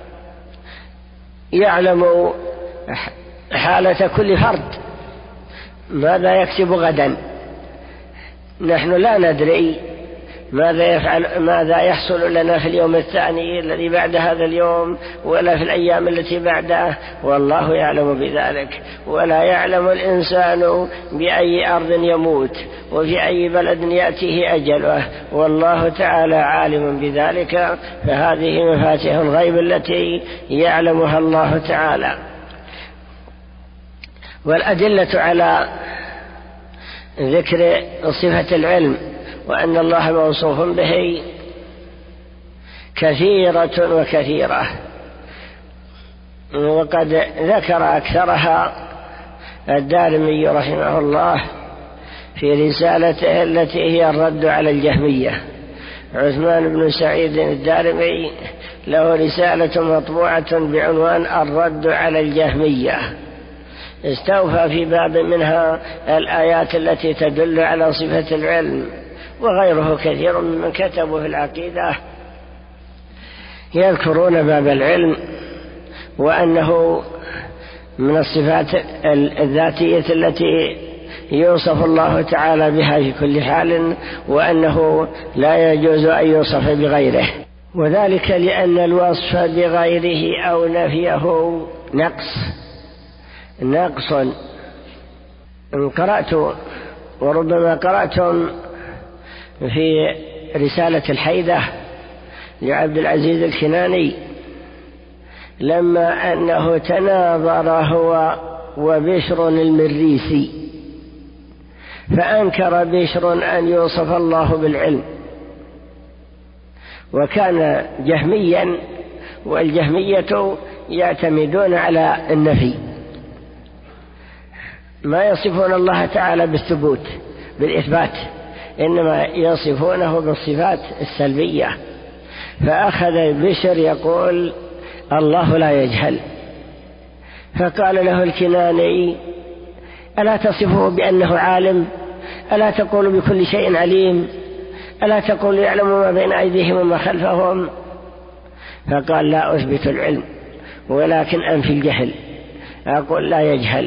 يعلم حالة كل فرد ماذا يكسب غدا. نحن لا ندري ماذا يفعل ماذا يحصل لنا في اليوم الثاني الذي بعد هذا اليوم ولا في الأيام التي بعده، والله يعلم بذلك. ولا يعلم الإنسان بأي أرض يموت وفي أي بلد يأتيه أجله، والله تعالى عالم بذلك. فهذه مفاتيح الغيب التي يعلمها الله تعالى. والأدلة على ذكر صفة العلم وأن الله موصوف به كثيرة وكثيرة، وقد ذكر أكثرها الدارمي رحمه الله في رسالته التي هي الرد على الجهمية. عثمان بن سعيد الدارمي له رسالة مطبوعة بعنوان الرد على الجهمية، استوفى في باب منها الآيات التي تدل على صفة العلم، وغيره كثير ممن كتبوا في العقيدة يذكرون باب العلم وأنه من الصفات الذاتية التي يوصف الله تعالى بها في كل حال، وأنه لا يجوز أن يوصف بغيره، وذلك لأن الوصف بغيره أو نفيه نقص نقص إن قرأت وربما قرأتم في رسالة الحيدة لعبد العزيز الكناني لما أنه تناظر هو وبشر المريسي، فأنكر بشر أن يوصف الله بالعلم، وكان جهميا، والجهمية يعتمدون على النفي، ما يصفون الله تعالى بالثبوت بالإثبات، إنما يصفونه بالصفات السلبية. فأخذ بشر يقول الله لا يجهل، فقال له الكناني ألا تصفه بأنه عالم؟ ألا تقول بكل شيء عليم؟ ألا تقول يعلم ما بين أيديهم وما خلفهم؟ فقال لا أثبت العلم ولكن أنفي الجهل، أقول لا يجهل.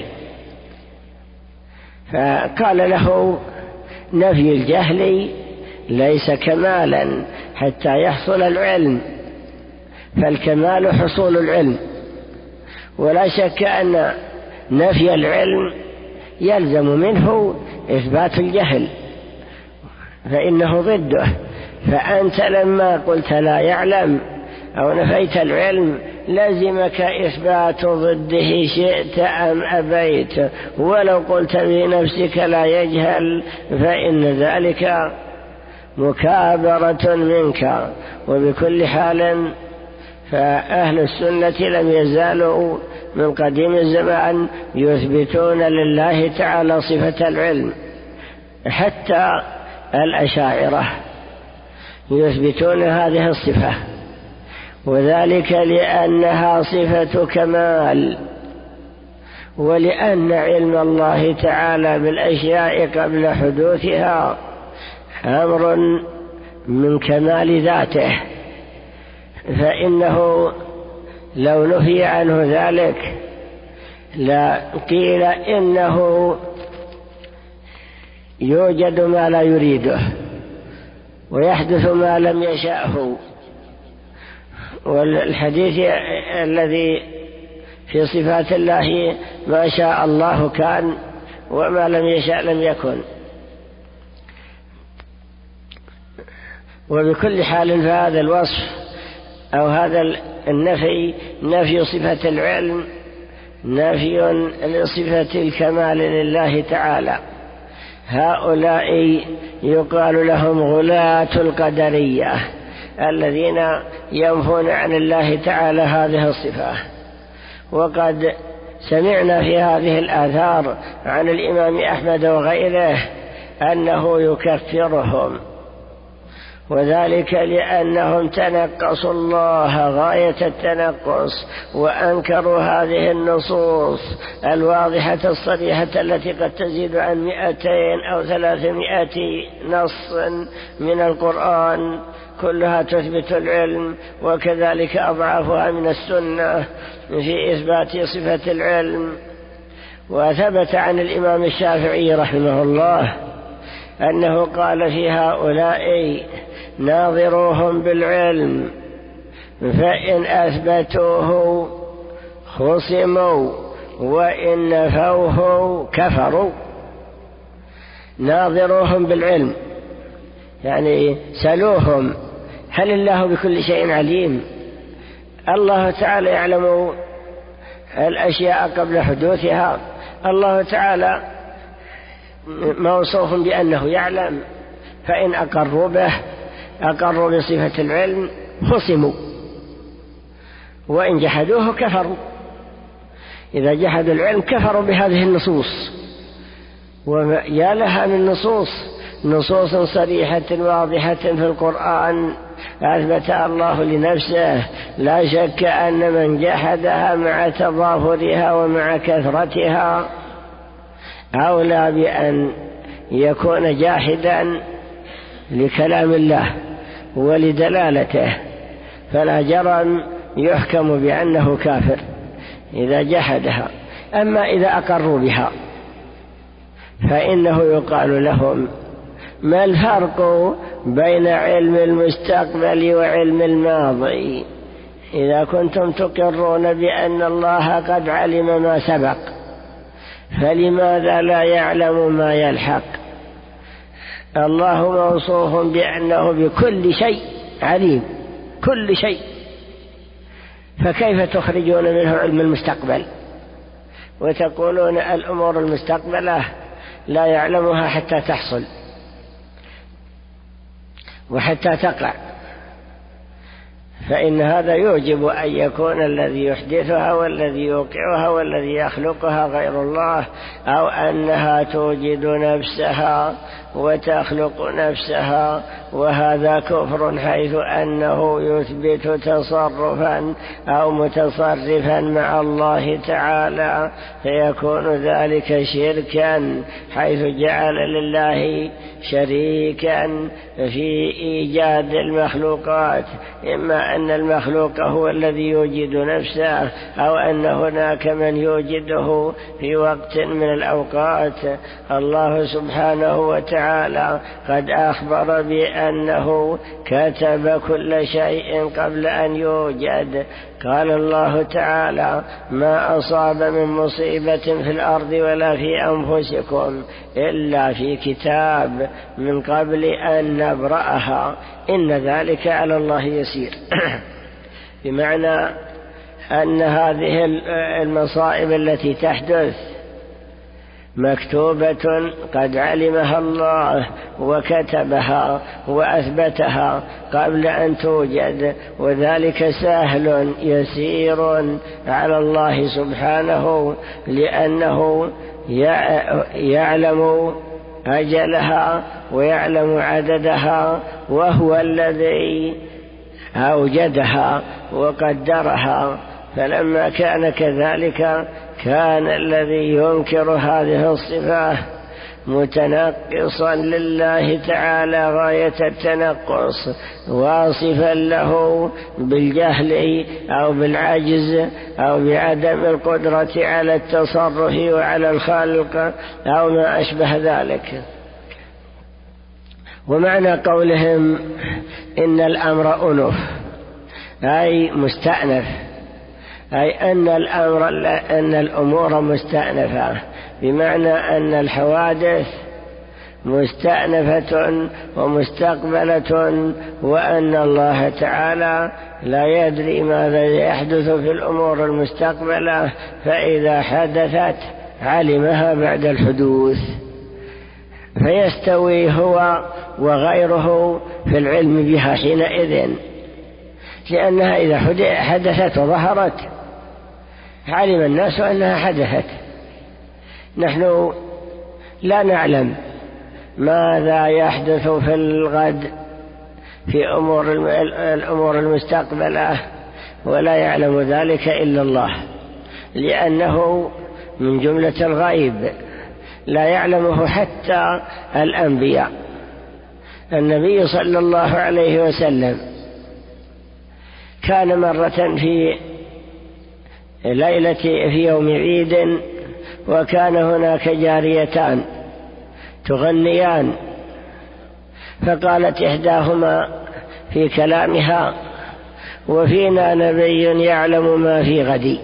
فقال له نفي الجهل ليس كمالا حتى يحصل العلم، فالكمال حصول العلم، ولا شك أن نفي العلم يلزم منه إثبات الجهل فإنه ضده. فأنت لما قلت لا يعلم أو نفيت العلم لازمك إثبات ضده شئت أم أبيت، ولو قلت بنفسك لا يجهل فإن ذلك مكابرة منك. وبكل حال فأهل السنة لم يزالوا من قديم الزمان يثبتون لله تعالى صفة العلم، حتى الأشاعرة يثبتون هذه الصفة، وذلك لأنها صفة كمال، ولأن علم الله تعالى بالأشياء قبل حدوثها أمر من كمال ذاته، فإنه لو نفي عنه ذلك لا قيل إنه يوجد ما لا يريده ويحدث ما لم يشأه. والحديث الذي في صفات الله ما شاء الله كان وما لم يشاء لم يكن. وبكل حال فهذا الوصف أو هذا النفي نفي صفة العلم نفي لصفة الكمال لله تعالى. هؤلاء يقال لهم غلاة القدرية الذين ينفون عن الله تعالى هذه الصفة. وقد سمعنا في هذه الآثار عن الإمام أحمد وغيره أنه يكفرهم، وذلك لأنهم تنقصوا الله غاية التنقص، وأنكروا هذه النصوص الواضحة الصريحة التي قد تزيد عن مئتين أو ثلاثمائة نص من القرآن كلها تثبت العلم، وكذلك أضعافها من السنة في إثبات صفة العلم. وثبت عن الإمام الشافعي رحمه الله أنه قال في هؤلاء ناظروهم بالعلم فإن أثبتوه خصموا وإن نفوه كفروا. ناظروهم بالعلم يعني سألوهم هل الله بكل شيء عليم؟ الله تعالى يعلم الأشياء قبل حدوثها، الله تعالى موصوف بأنه يعلم، فإن أقروا به أقروا بصفة العلم خصموا، وإن جحدوه كفروا. إذا جحدوا العلم كفروا بهذه النصوص، ويا لها من نصوص نصوص صريحة واضحة في القرآن أثبتها الله لنفسه، لا شك أن من جحدها مع تظاهرها ومع كثرتها أولى بأن يكون جاحدا لكلام الله ولدلالته، فلا جرم يحكم بأنه كافر إذا جحدها. أما إذا أقروا بها فإنه يقال لهم: ما الفرق بين علم المستقبل وعلم الماضي؟ إذا كنتم تقرون بأن الله قد علم ما سبق، فلماذا لا يعلم ما يلحق؟ الله موصوف بأنه بكل شيء عليم، كل شيء، فكيف تخرجون منه علم المستقبل وتقولون الأمور المستقبلة لا يعلمها حتى تحصل وحتى تقع؟ فإن هذا يوجب أن يكون الذي يحدثها والذي يوقعها والذي يخلقها غير الله، أو أنها توجد نفسها وتخلق نفسها، وهذا كفر حيث أنه يثبت تصرفا أو متصرفا مع الله تعالى، فيكون ذلك شركا حيث جعل لله شريكا في إيجاد المخلوقات، إما أن المخلوق هو الذي يوجد نفسه أو أن هناك من يوجده في وقت من الأوقات. الله سبحانه وتعالى قد أخبر بأنه كتب كل شيء قبل أن يوجد. قال الله تعالى: ما أصاب من مصيبة في الأرض ولا في أنفسكم إلا في كتاب من قبل أن نبرأها إن ذلك على الله يسير. بمعنى أن هذه المصائب التي تحدث مكتوبة قد علمها الله وكتبها وأثبتها قبل أن توجد، وذلك سهل يسير على الله سبحانه، لأنه يعلم أجلها ويعلم عددها، وهو الذي أوجدها وقدرها. فلما كان كذلك كان الذي ينكر هذه الصفة متنقصا لله تعالى غاية التنقص، واصفا له بالجهل أو بالعجز أو بعدم القدرة على التصرف وعلى الخلق أو ما أشبه ذلك. ومعنى قولهم إن الأمر أنف أي مستأنف، أي أن الأمر أن الأمور مستأنفة، بمعنى أن الحوادث مستأنفة ومستقبلة، وأن الله تعالى لا يدري ماذا يحدث في الأمور المستقبلة، فإذا حدثت علمها بعد الحدوث، فيستوي هو وغيره في العلم بها حينئذ، لأنها إذا حدثت وظهرت علم الناس أنها حدثت. نحن لا نعلم ماذا يحدث في الغد في أمور الأمور المستقبلة، ولا يعلم ذلك إلا الله، لأنه من جملة الغيب لا يعلمه حتى الأنبياء. النبي صلى الله عليه وسلم كان مرة في ليلة في يوم عيد، وكان هناك جاريتان تغنيان، فقالت إحداهما في كلامها: وفينا نبي يعلم ما في غد.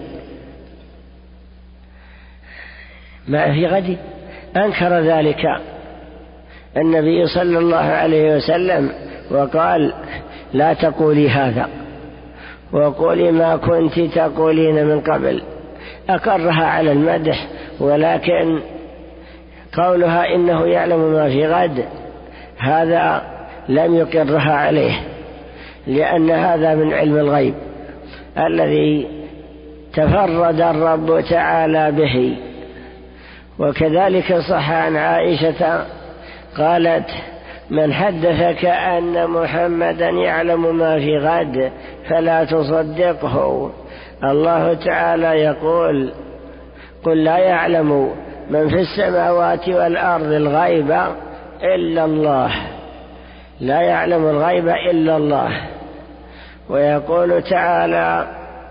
ما في غد؟ أنكر ذلك النبي صلى الله عليه وسلم وقال: لا تقولي هذا، وقولي ما كنت تقولين من قبل. أقرها على المدح، ولكن قولها إنه يعلم ما في غد هذا لم يقرها عليه، لأن هذا من علم الغيب الذي تفرد الرب تعالى به. وكذلك صح عن عائشة قالت: من حدثك أن محمدا يعلم ما في غد فلا تصدقه. الله تعالى يقول: قل لا يعلم من في السماوات والأرض الغيب إلا الله، لا يعلم الغيب إلا الله. ويقول تعالى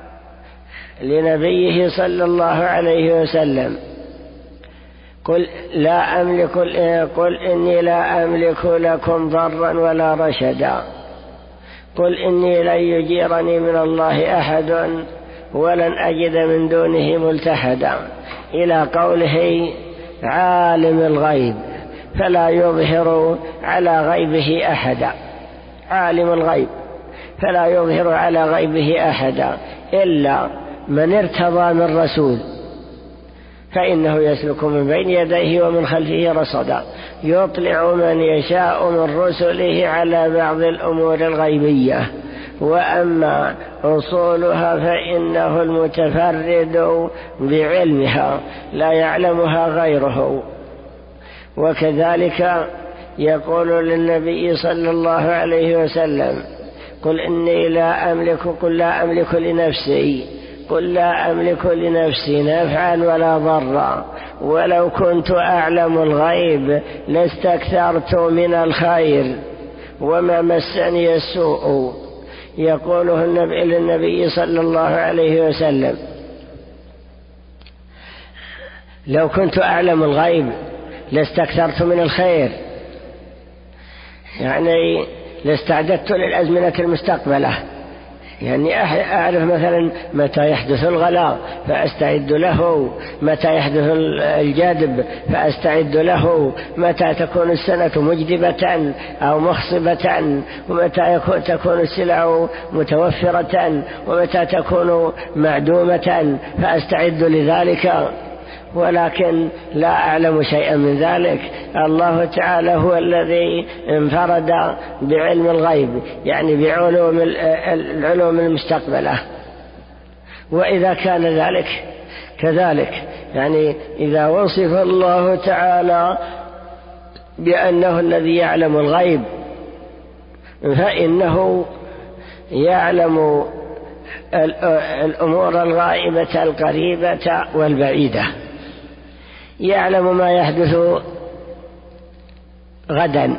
لنبيه صلى الله عليه وسلم: قل لا أملك قل إني لا أملك لكم ضرا ولا رشدا، قل إني لن يجيرني من الله أحد ولن أجد من دونه ملتحدا، إلى قوله: عالم الغيب فلا يظهر على غيبه أحدا. عالم الغيب فلا يظهر على غيبه أحدا إلا من ارتضى من رسول، فإنه يسلك من بين يديه ومن خلفه رصدا، يطلع من يشاء من رسله على بعض الأمور الغيبية، وأما أصولها فإنه المتفرد بعلمها لا يعلمها غيره. وكذلك يقول للنبي صلى الله عليه وسلم: قل إني لا أملك قل لا أملك لنفسي قل لا أملك لنفسي نفعا ولا ضرا، ولو كنت أعلم الغيب لاستكثرت من الخير وما مسني السوء. يقوله النبي للنبي صلى الله عليه وسلم: لو كنت أعلم الغيب لاستكثرت من الخير، يعني لاستعددت للأزمنة المستقبلة، يعني أعرف مثلا متى يحدث الغلاء فأستعد له، متى يحدث الجدب فأستعد له، متى تكون السنة مجدبة أو مخصبة، ومتى تكون السلع متوفرة، ومتى تكون معدومة فأستعد لذلك. ولكن لا أعلم شيئا من ذلك. الله تعالى هو الذي انفرد بعلم الغيب، يعني بعلوم العلوم المستقبلة. وإذا كان ذلك كذلك، يعني إذا وصف الله تعالى بأنه الذي يعلم الغيب فإنه يعلم الأمور الغائبة القريبة والبعيدة، يعلم ما يحدث غدا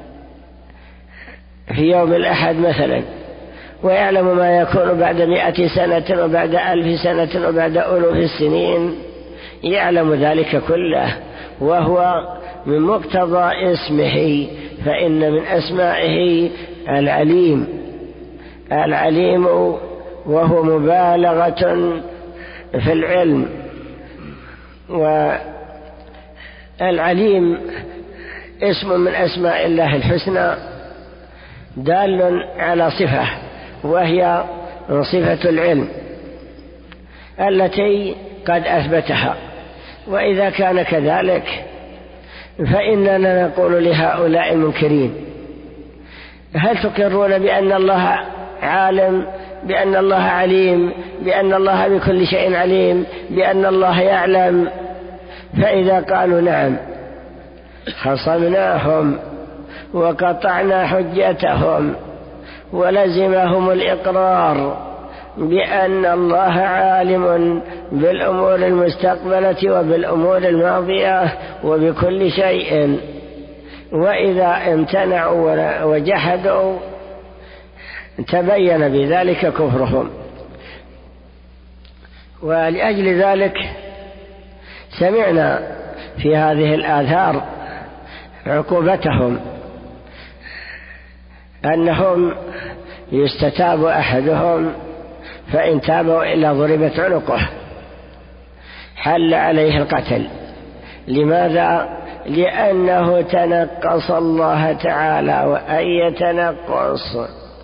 في يوم الأحد مثلا، ويعلم ما يكون بعد مئة سنة وبعد ألف سنة وبعد ألوف السنين، يعلم ذلك كله، وهو من مقتضى اسمه، فإن من أسمائه العليم. العليم وهو مبالغة في العلم. والعليم اسم من أسماء الله الحسنى دال على صفة، وهي صفة العلم التي قد أثبتها. وإذا كان كذلك فإننا نقول لهؤلاء المنكرين: هل تقرون بأن الله عالم، بأن الله عليم، بأن الله بكل شيء عليم، بأن الله يعلم؟ فإذا قالوا نعم خصمناهم وقطعنا حجتهم، ولزمهم الإقرار بأن الله عالم بالأمور المستقبلة وبالأمور الماضية وبكل شيء. وإذا امتنعوا وجحدوا تبين بذلك كفرهم. ولأجل ذلك سمعنا في هذه الآثار عقوبتهم، أنهم يستتاب أحدهم فإن تابوا إلا ضربت عنقه، حل عليه القتل. لماذا؟ لأنه تنقص الله تعالى، وأي تنقص.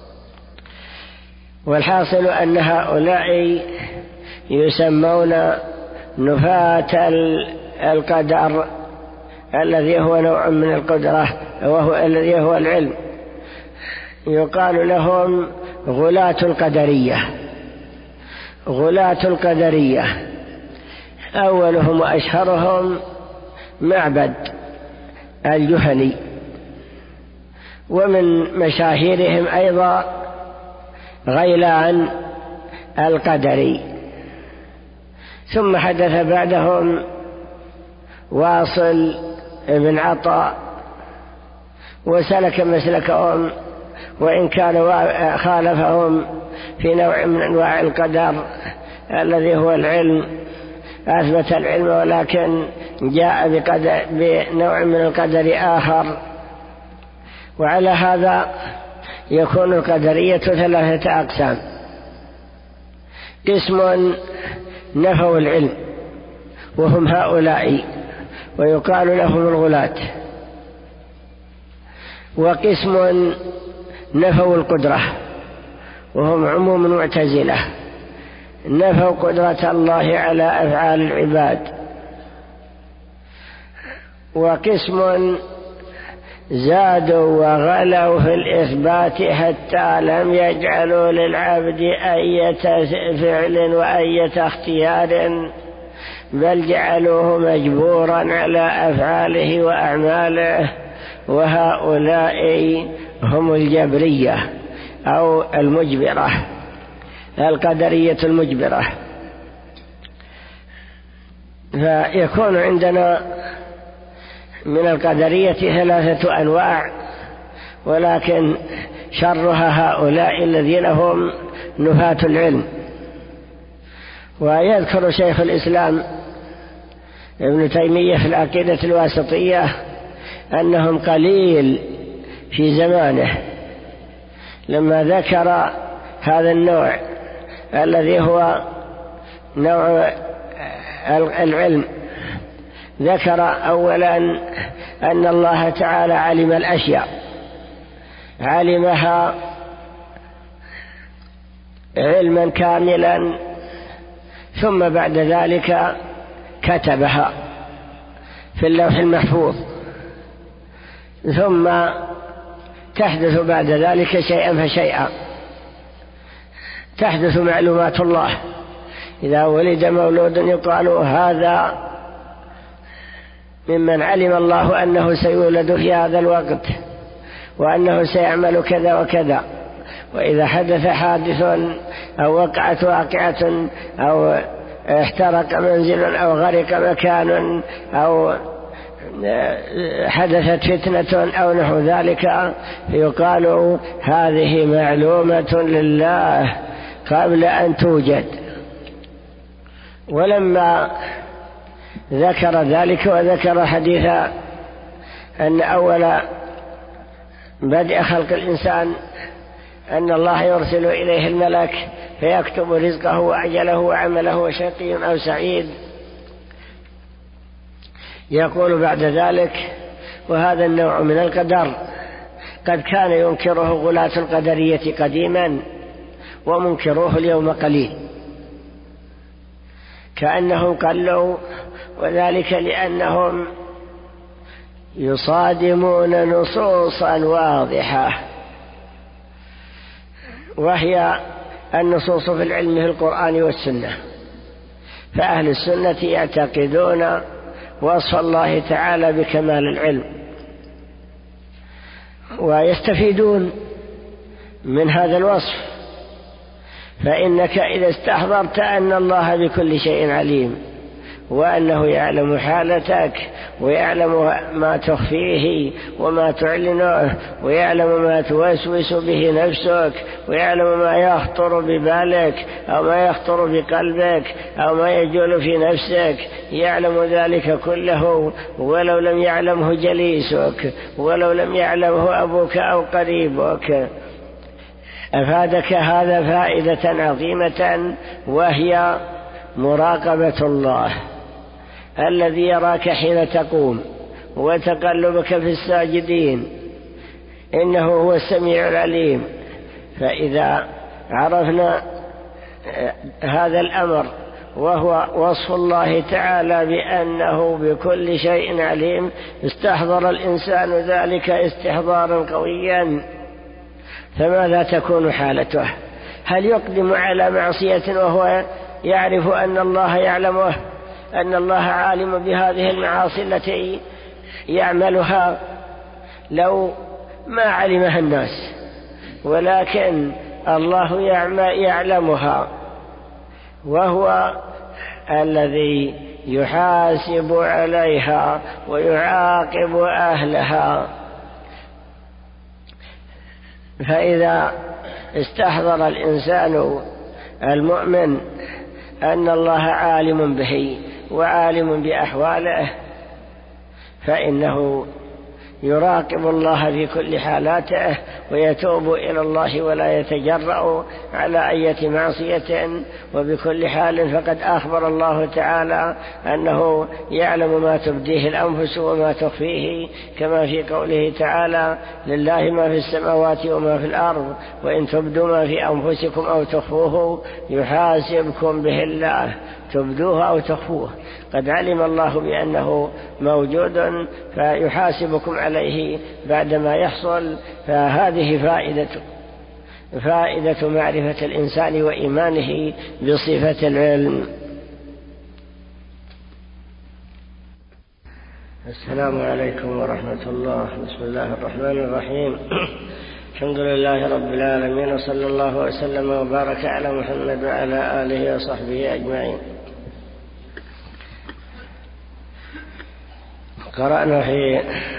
والحاصل أن هؤلاء يسمون نفاة القدر، الذي هو نوع من القدرة وهو الذي هو العلم. يقال لهم غلاة القدرية. غلاة القدرية أولهم وأشهرهم معبد الجهني، ومن مشاهيرهم أيضا غيلان القدري. ثم حدث بعدهم واصل بن عطاء، وسلك مسلكهم وإن كان خالفهم في نوع من أنواع القدر الذي هو العلم، أثبت العلم ولكن جاء بقدر بنوع من القدر آخر. وعلى هذا يكون القدرية ثلاثة أقسام: قسم نفوا العلم وهم هؤلاء ويقال لهم الغلاة، وقسم نفوا القدرة وهم عموم المعتزلة، نفوا قدرة الله على أفعال العباد. وقسم زادوا وغلوا في الإثبات حتى لم يجعلوا للعبد أية فعل وأية اختيار، بل جعلوه مجبورا على أفعاله وأعماله، وهؤلاء هم الجبرية أو المجبرة، القدرية المجبرة. فيكون عندنا من القدرية ثلاثة أنواع، ولكن شرها هؤلاء الذين هم نفاة العلم. ويذكر شيخ الإسلام ابن تيمية في العقيدة الواسطية أنهم قليل في زمانه، لما ذكر هذا النوع الذي هو نوع العلم. ذكر أولا أن الله تعالى علم الأشياء، علمها علما كاملا، ثم بعد ذلك كتبها في اللوح المحفوظ، ثم تحدث بعد ذلك شيئا فشيئا، تحدث معلومات الله. إذا ولد مولود يقال هذا ممن علم الله أنه سيولد في هذا الوقت وأنه سيعمل كذا وكذا. وإذا حدث حادث أو وقعت واقعة أو احترق منزل أو غرق مكان أو حدثت فتنة أو نحو ذلك، يقال هذه معلومة لله قبل أن توجد. ولما ذكر ذلك وذكر حديث أن أول بدء خلق الإنسان أن الله يرسل إليه الملك فيكتب رزقه وأجله وعمله وشقي أو سعيد، يقول بعد ذلك: وهذا النوع من القدر قد كان ينكره غلاة القدرية قديما ومنكروه اليوم قليل، كأنهم قلوا، وذلك لأنهم يصادمون نصوصا واضحة، وهي النصوص في العلم في القرآن والسنة. فأهل السنة يعتقدون وصف الله تعالى بكمال العلم، ويستفيدون من هذا الوصف. فإنك إذا استحضرت أن الله بكل شيء عليم، وأنه يعلم حالتك ويعلم ما تخفيه وما تعلنه، ويعلم ما توسوس به نفسك، ويعلم ما يخطر ببالك أو ما يخطر بقلبك أو ما يجول في نفسك، يعلم ذلك كله ولو لم يعلمه جليسك ولو لم يعلمه أبوك أو قريبك. أفادك هذا فائدة عظيمة، وهي مراقبة الله الذي يراك حين تقوم وتقلبك في الساجدين، إنه هو السميع العليم. فإذا عرفنا هذا الأمر وهو وصف الله تعالى بأنه بكل شيء عليم، استحضر الإنسان ذلك استحضارا قويا. فماذا تكون حالته؟ هل يقدم على معصية وهو يعرف أن الله يعلمه، أن الله عالم بهذه المعاصي التي يعملها لو ما علمها الناس، ولكن الله يعلمها، وهو الذي يحاسب عليها ويعاقب أهلها. فإذا استحضر الإنسان المؤمن أن الله عالم به وعالم بأحواله، فإنه يراقب الله في كل حالاته ويتوب إلى الله ولا يتجرأ على أي معصية. وبكل حال فقد أخبر الله تعالى أنه يعلم ما تبديه الأنفس وما تخفيه، كما في قوله تعالى: لله ما في السماوات وما في الأرض وإن تبدوا ما في أنفسكم أو تخفوه يحاسبكم به الله. تبدوه أو تخفوه، قد علم الله بأنه موجود فيحاسبكم عليه بعدما يحصل. فهذه فائدة فائدة معرفة الإنسان وإيمانه بصفة العلم. السلام عليكم ورحمة الله. بسم الله الرحمن الرحيم. الحمد لله رب العالمين، وصلى الله وسلم وبارك على محمد وعلى آله وصحبه أجمعين. قرأنا في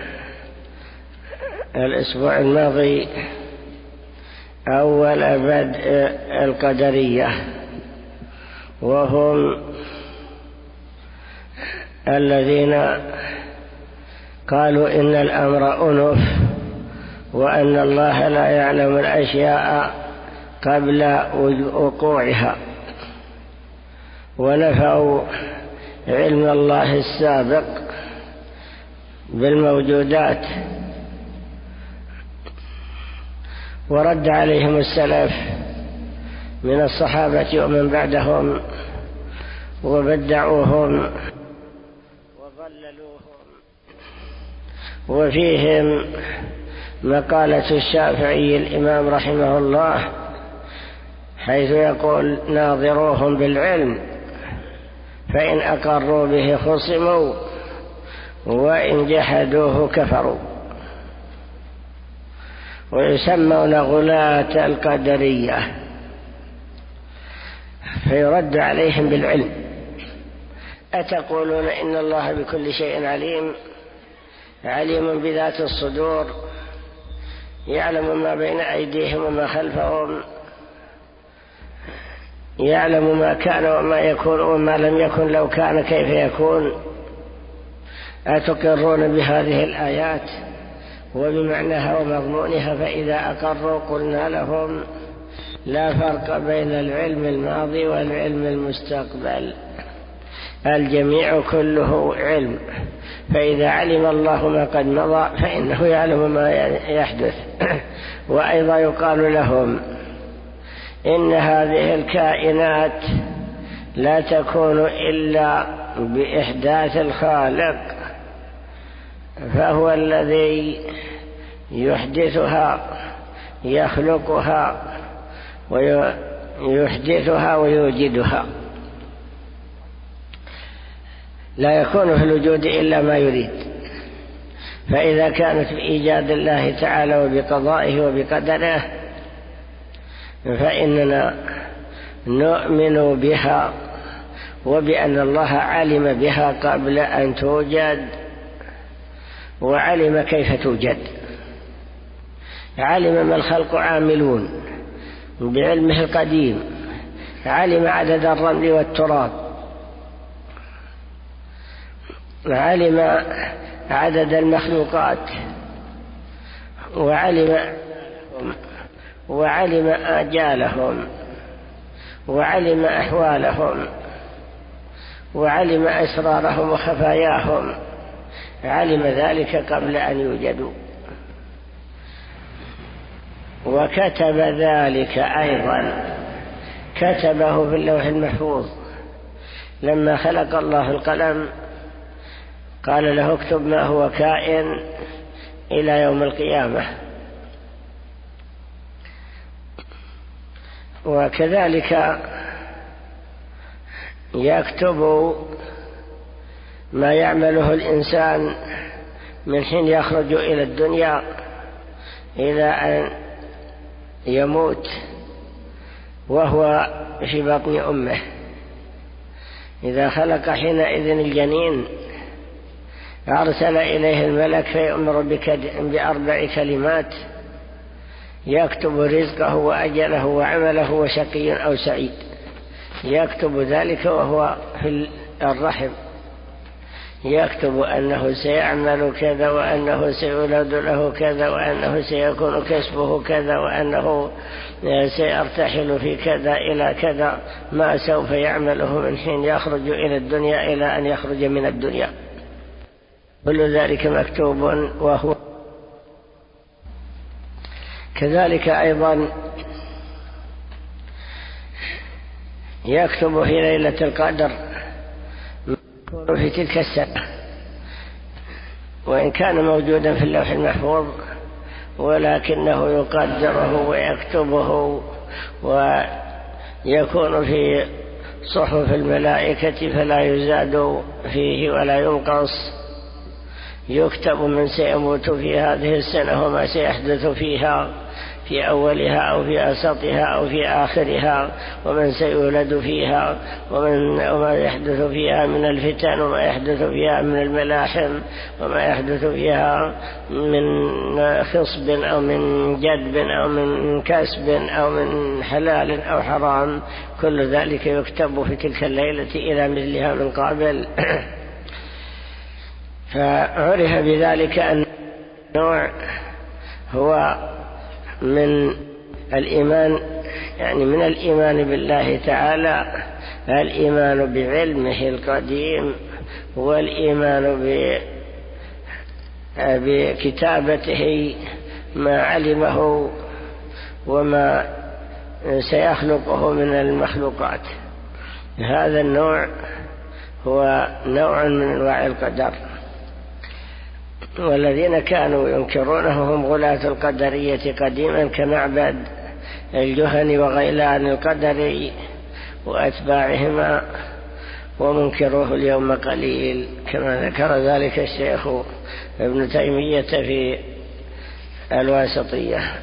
الأسبوع الماضي أول بدء القدرية، وهم الذين قالوا إن الأمر أنف، وأن الله لا يعلم الأشياء قبل وقوعها، ونفوا علم الله السابق بالموجودات. ورد عليهم السلف من الصحابة ومن بعدهم وبدعوهم وضللوهم. وفيهم مقالة الشافعي الإمام رحمه الله، حيث يقول: ناظروهم بالعلم فإن أقروا به خصموا وإن جحدوه كفروا. ويسمون غلاة القدرية، فيرد عليهم بالعلم: أتقولون إن الله بكل شيء عليم، عليم بذات الصدور، يعلم ما بين أيديهم وما خلفهم، يعلم ما كان وما يكون وما لم يكن لو كان كيف يكون. أتقرون بهذه الآيات وبمعناها ومضمونها؟ فإذا أقروا قلنا لهم: لا فرق بين العلم الماضي والعلم المستقبل، الجميع كله علم. فإذا علم الله ما قد مضى فإنه يعلم ما يحدث. وأيضا يقال لهم: إن هذه الكائنات لا تكون إلا بإحداث الخالق، فهو الذي يحدثها يخلقها ويحدثها ويوجدها، لا يكون في الوجود إلا ما يريد. فإذا كانت بإيجاد الله تعالى وبقضائه وبقدره فإننا نؤمن بها، وبأن الله علم بها قبل أن توجد، وعلم كيف توجد. علم ما الخلق عاملون بعلمه القديم، علم عدد الرمل والتراب، علم عدد المخلوقات، وعلم وعلم آجالهم، وعلم أحوالهم، وعلم أسرارهم وخفاياهم، علم ذلك قبل أن يوجدوا، وكتب ذلك أيضا، كتبه في اللوح المحفوظ. لما خلق الله القلم قال له: اكتب ما هو كائن إلى يوم القيامة. وكذلك يكتب ما يعمله الإنسان من حين يخرج إلى الدنيا إلى أن يموت وهو في بطن أمه. إذا خلق حينئذ الجنين أرسل إليه الملك فيأمر بأربع كلمات يكتب رزقه وأجله وعمله وشقي أو سعيد. يكتب ذلك وهو في الرحم، يكتب أنه سيعمل كذا وأنه سيولد له كذا وأنه سيكون كسبه كذا وأنه سيرتحل في كذا إلى كذا، ما سوف يعمله من حين يخرج إلى الدنيا إلى أن يخرج من الدنيا، كل ذلك مكتوب. وهو كذلك أيضا يكتب في ليلة القدر يكون في تلك السنة، وإن كان موجودا في اللوح المحفوظ ولكنه يقدره ويكتبه ويكون في صحف الملائكة فلا يزاد فيه ولا ينقص. يكتب من سيموت في هذه السنة وما سيحدث فيها في أولها أو في أسطها أو في آخرها، ومن سيولد فيها ومن وما يحدث فيها من الفتن وما يحدث فيها من الملاحم وما يحدث فيها من خصب أو من جدب أو من كسب أو من حلال أو حرام، كل ذلك يكتب في تلك الليلة إلى مثلها من قبل. فعرف بذلك أن النوع هو من الإيمان، يعني من الإيمان بالله تعالى، الإيمان بعلمه القديم والإيمان بكتابته ما علمه وما سيخلقه من المخلوقات. هذا النوع هو نوع من أنواع القدر، والذين كانوا ينكرونه هم غلاة القدرية قديما كمعبد الجهني وغيلان القدري وأتباعهما، ومنكروه اليوم قليل كما ذكر ذلك الشيخ ابن تيمية في الواسطية.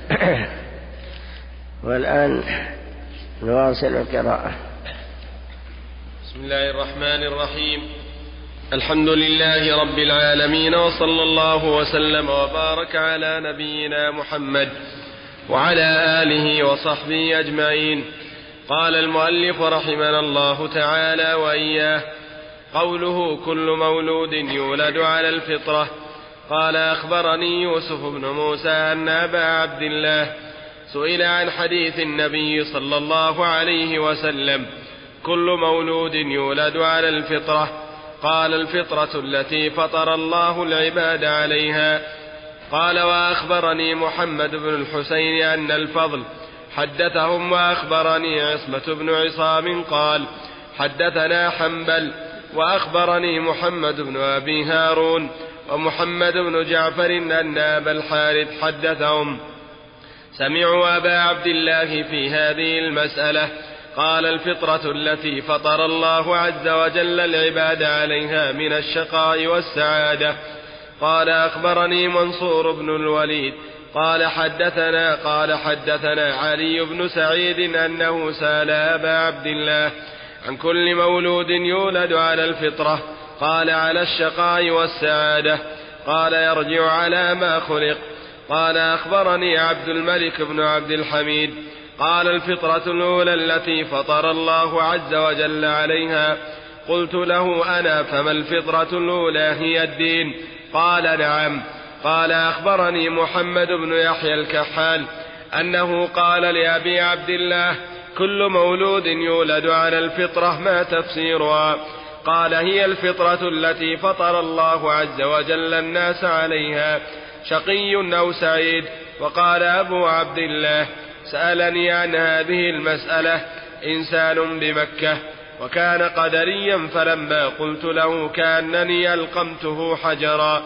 والآن نواصل القراءة. بسم الله الرحمن الرحيم. الحمد لله رب العالمين، وصلى الله وسلم وبارك على نبينا محمد وعلى آله وصحبه أجمعين. قال المؤلف رحمنا الله تعالى وإياه: قوله كل مولود يولد على الفطرة. قال: أخبرني يوسف بن موسى أن أبا عبد الله سئل عن حديث النبي صلى الله عليه وسلم: كل مولود يولد على الفطرة. قال: الفطرة التي فطر الله العباد عليها. قال: وأخبرني محمد بن الحسين أن الفضل حدثهم، وأخبرني عصمة بن عصام قال: حدثنا حنبل، وأخبرني محمد بن أبي هارون ومحمد بن جعفر أن أبا الحارث حدثهم سمعوا أبا عبد الله في هذه المسألة. قال: الفطرة التي فطر الله عز وجل العباد عليها من الشقاء والسعادة. قال: أخبرني منصور بن الوليد قال حدثنا قال حدثنا علي بن سعيد أنه سأل أبا عبد الله عن كل مولود يولد على الفطرة. قال: على الشقاء والسعادة. قال: يرجع على ما خلق. قال: أخبرني عبد الملك بن عبد الحميد قال: الفطرة الأولى التي فطر الله عز وجل عليها. قلت له: أنا فما الفطرة الأولى؟ هي الدين؟ قال: نعم. قال: أخبرني محمد بن يحيى الكحال أنه قال لأبي عبد الله: كل مولود يولد على الفطرة، ما تفسيرها؟ قال: هي الفطرة التي فطر الله عز وجل الناس عليها، شقي أو سعيد. وقال أبو عبد الله: سألني عن هذه المسألة إنسان بمكة وكان قدريا، فلما قلت له كأنني ألقمته حجرا.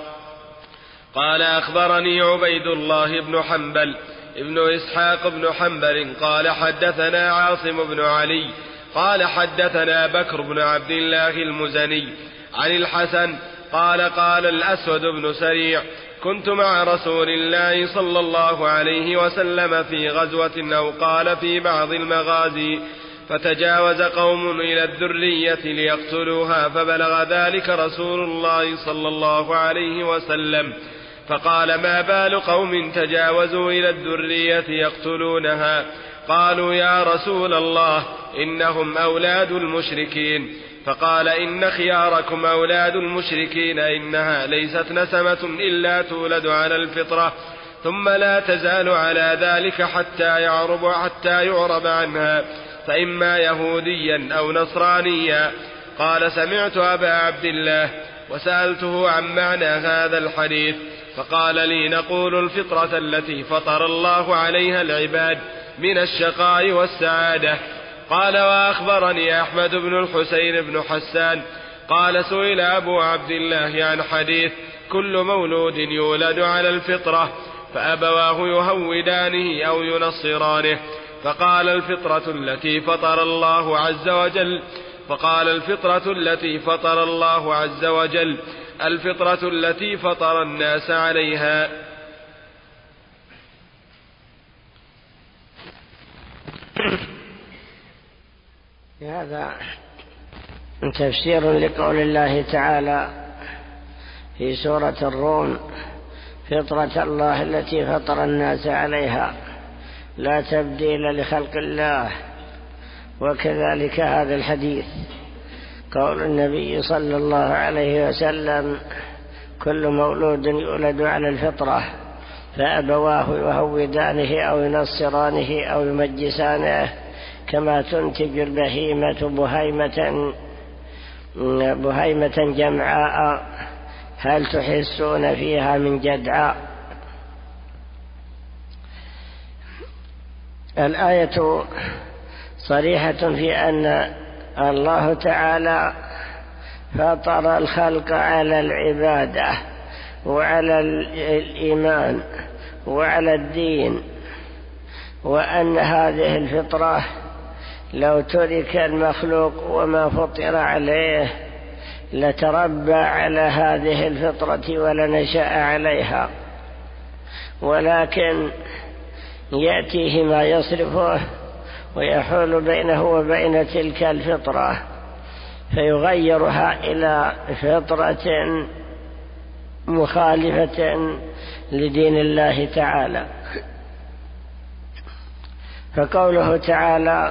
قال: أخبرني عبيد الله بن حنبل ابن إسحاق بن حنبل قال حدثنا عاصم بن علي قال حدثنا بكر بن عبد الله المزني عن الحسن قال قال الأسود بن سريع كنت مع رسول الله صلى الله عليه وسلم في غزوة أو قال في بعض المغازي فتجاوز قوم إلى الذرية ليقتلوها فبلغ ذلك رسول الله صلى الله عليه وسلم فقال ما بال قوم تجاوزوا إلى الذرية يقتلونها؟ قالوا يا رسول الله إنهم أولاد المشركين. فقال إن خياركم أولاد المشركين إنها ليست نسمة إلا تولد على الفطرة ثم لا تزال على ذلك حتى يعرب, حتى يعرب عنها فإما يهوديا أو نصرانيا. قال سمعت أبا عبد الله وسألته عن معنى هذا الحديث فقال لي نقول الفطرة التي فطر الله عليها العباد من الشقاء والسعادة. قال وأخبرني أحمد بن الحسين بن حسان قال سئل أبو عبد الله عن حديث كل مولود يولد على الفطرة فأبواه يهودانه أو ينصرانه فقال الفطرة التي فطر الله عز وجل فقال الفطرة التي فطر الله عز وجل الفطرة التي فطر الناس عليها. هذا تفسير لقول الله تعالى في سورة الروم فطرة الله التي فطر الناس عليها لا تبديل لخلق الله. وكذلك هذا الحديث قول النبي صلى الله عليه وسلم كل مولود يولد على الفطرة فأبواه يهودانه أو ينصرانه أو يمجسانه كما تنتج البهيمة بهيمة, بهيمة جمعاء هل تحسون فيها من جدعاء. الآية صريحة في أن الله تعالى فطر الخلق على العبادة وعلى الإيمان وعلى الدين، وأن هذه الفطرة لو ترك المخلوق وما فطر عليه لتربى على هذه الفطرة ولنشأ عليها، ولكن يأتيه ما يصرفه ويحول بينه وبين تلك الفطرة فيغيرها إلى فطرة مخالفة لدين الله تعالى. فقوله تعالى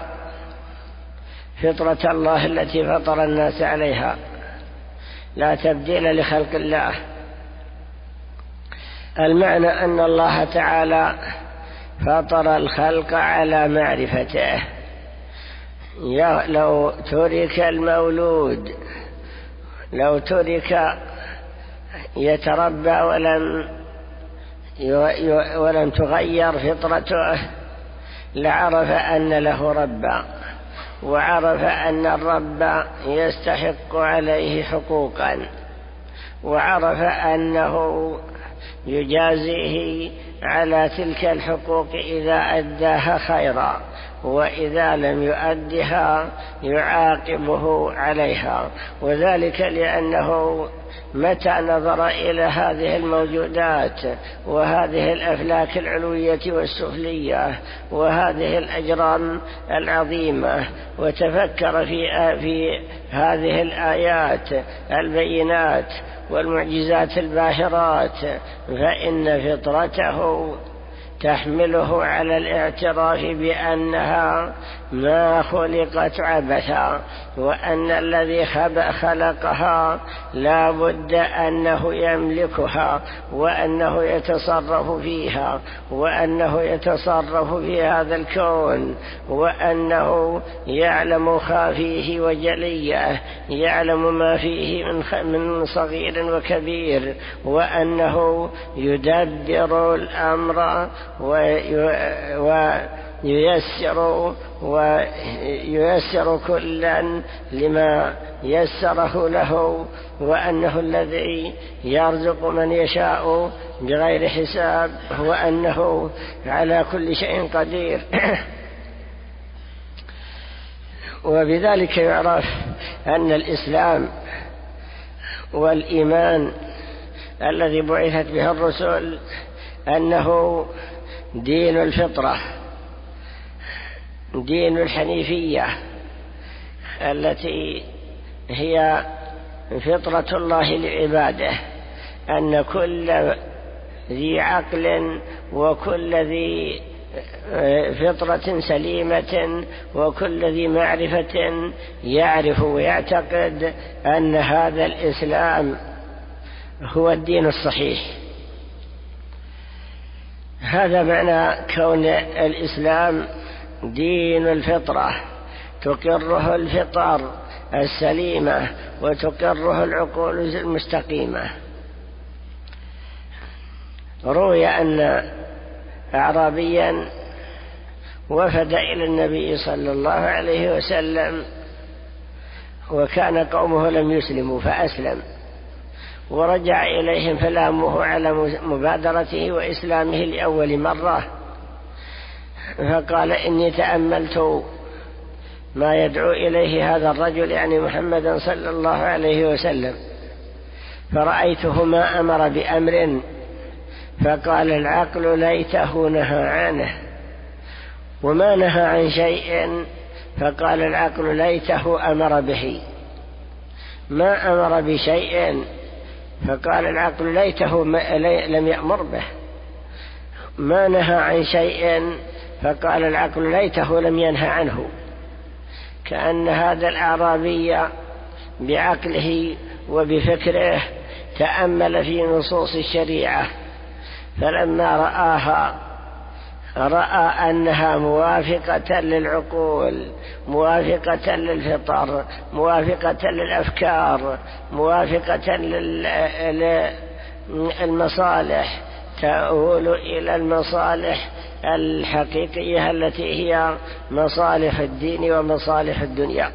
فطرة الله التي فطر الناس عليها لا تبديل لخلق الله، المعنى أن الله تعالى فطر الخلق على معرفته. لو ترك المولود لو ترك يتربى ولم ولم تغير فطرته لعرف أن له ربا، وعرف أن الرب يستحق عليه حقوقا، وعرف أنه يجازيه على تلك الحقوق إذا أداها خيرا، وإذا لم يؤدها يعاقبه عليها. وذلك لأنه متى نظر إلى هذه الموجودات وهذه الأفلاك العلوية والسفلية وهذه الأجرام العظيمة وتفكر في في هذه الآيات البينات والمعجزات الباهرات فإن فطرته تحمله على الاعتراف بأنها ما خلقت عبثا، وأن الذي خلقها لا بد أنه يملكها، وأنه يتصرف فيها، وأنه يتصرف في هذا الكون، وأنه يعلم خافيه وجليه، يعلم ما فيه من صغير وكبير، وأنه يدبر الأمر وييسر وييسر كلا لما يسره له، وأنه الذي يرزق من يشاء بغير حساب، وأنه على كل شيء قدير. وبذلك يعرف أن الإسلام والإيمان الذي بعثت به الرسل أنه دين الفطرة، دين الحنيفية التي هي فطرة الله لعباده، أن كل ذي عقل وكل ذي فطرة سليمة وكل ذي معرفة يعرف ويعتقد أن هذا الإسلام هو الدين الصحيح. هذا معنى كون الإسلام دين الفطرة، تقره الفطر السليمة وتقره العقول المستقيمة. روي أن أعرابيا وفد إلى النبي صلى الله عليه وسلم، وكان قومه لم يسلموا فأسلم، ورجع إليهم فلاموه على مبادرته وإسلامه لأول مرة، فقال: إني تأملت ما يدعو إليه هذا الرجل، يعني محمدا صلى الله عليه وسلم، فرأيته ما أمر بأمر فقال العقل ليته نهى عنه، وما نهى عن شيء فقال العقل ليته أمر به، ما أمر بشيء فقال العقل ليته لم يأمر به، ما نهى عن شيء فقال العقل ليته لم ينهى عنه. كأن هذا الأعرابي بعقله وبفكره تأمل في نصوص الشريعة، فلما رآها رأى أنها موافقة للعقول، موافقة للفطر، موافقة للأفكار، موافقة للمصالح، تؤول إلى المصالح الحقيقية التي هي مصالح الدين ومصالح الدنيا.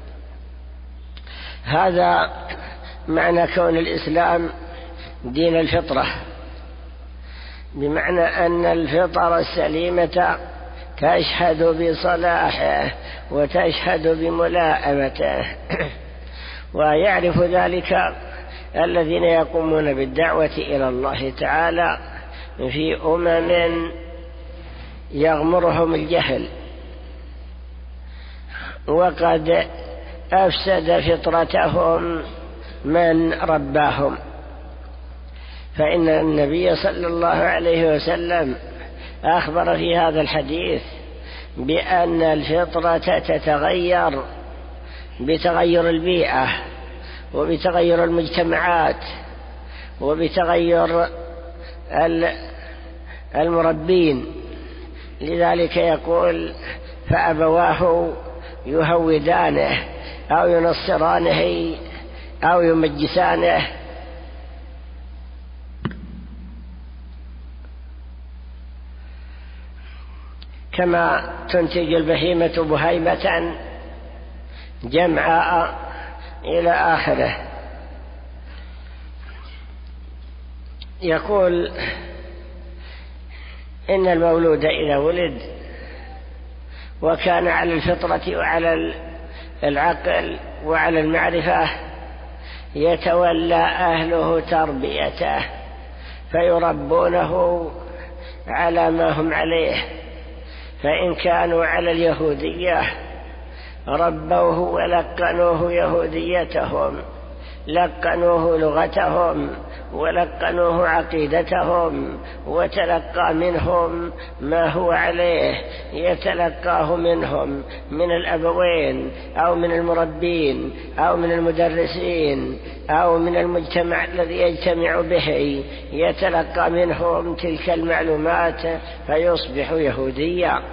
هذا معنى كون الإسلام دين الفطرة، بمعنى أن الفطر السليمة تشهد بصلاحه وتشهد بملائمته، ويعرف ذلك الذين يقومون بالدعوة إلى الله تعالى في أمم يغمرهم الجهل، وقد أفسد فطرتهم من رباهم. فإن النبي صلى الله عليه وسلم أخبر في هذا الحديث بأن الفطرة تتغير بتغير البيئة وبتغير المجتمعات وبتغير المربين. لذلك يقول: فأبواه يهودانه أو ينصرانه أو يمجسانه. كما تنتج البهيمة بهيمة جمعاء إلى آخره. يقول: إن المولود إذا ولد وكان على الفطرة وعلى العقل وعلى المعرفة يتولى أهله تربيته فيربونه على ما هم عليه، فإن كانوا على اليهودية ربوه ولقنوه يهوديتهم، لقنوه لغتهم ولقنوه عقيدتهم، وتلقى منهم ما هو عليه، يتلقاه منهم من الأبوين أو من المربين أو من المدرسين أو من المجتمع الذي يجتمع به، يتلقى منهم تلك المعلومات فيصبح يهوديا.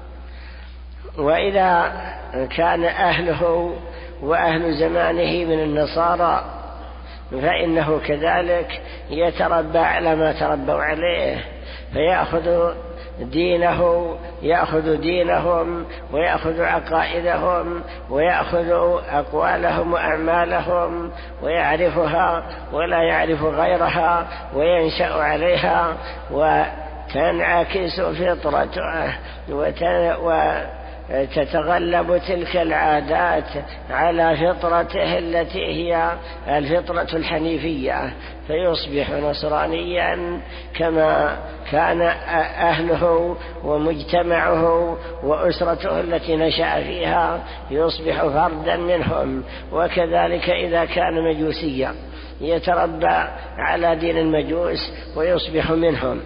وإذا كان أهله وأهل زمانه من النصارى فإنه كذلك يتربى على ما تربوا عليه، فيأخذ دينه يأخذ دينهم ويأخذ عقائدهم ويأخذ أقوالهم وأعمالهم ويعرفها ولا يعرف غيرها وينشأ عليها وتنعكس فطرته تتغلب تلك العادات على فطرته التي هي الفطرة الحنيفية، فيصبح نصرانيا كما كان أهله ومجتمعه وأسرته التي نشأ فيها، يصبح فردا منهم. وكذلك إذا كان مجوسيا يتربى على دين المجوس ويصبح منهم.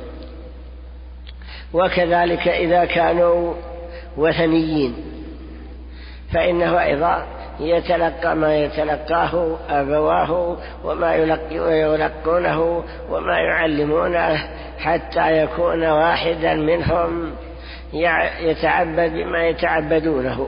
وكذلك إذا كانوا وثنيين فإنه أيضا يتلقى ما يتلقاه أبواه وما يلقونه وما يعلمونه حتى يكون واحدا منهم يتعبد بما يتعبدونه.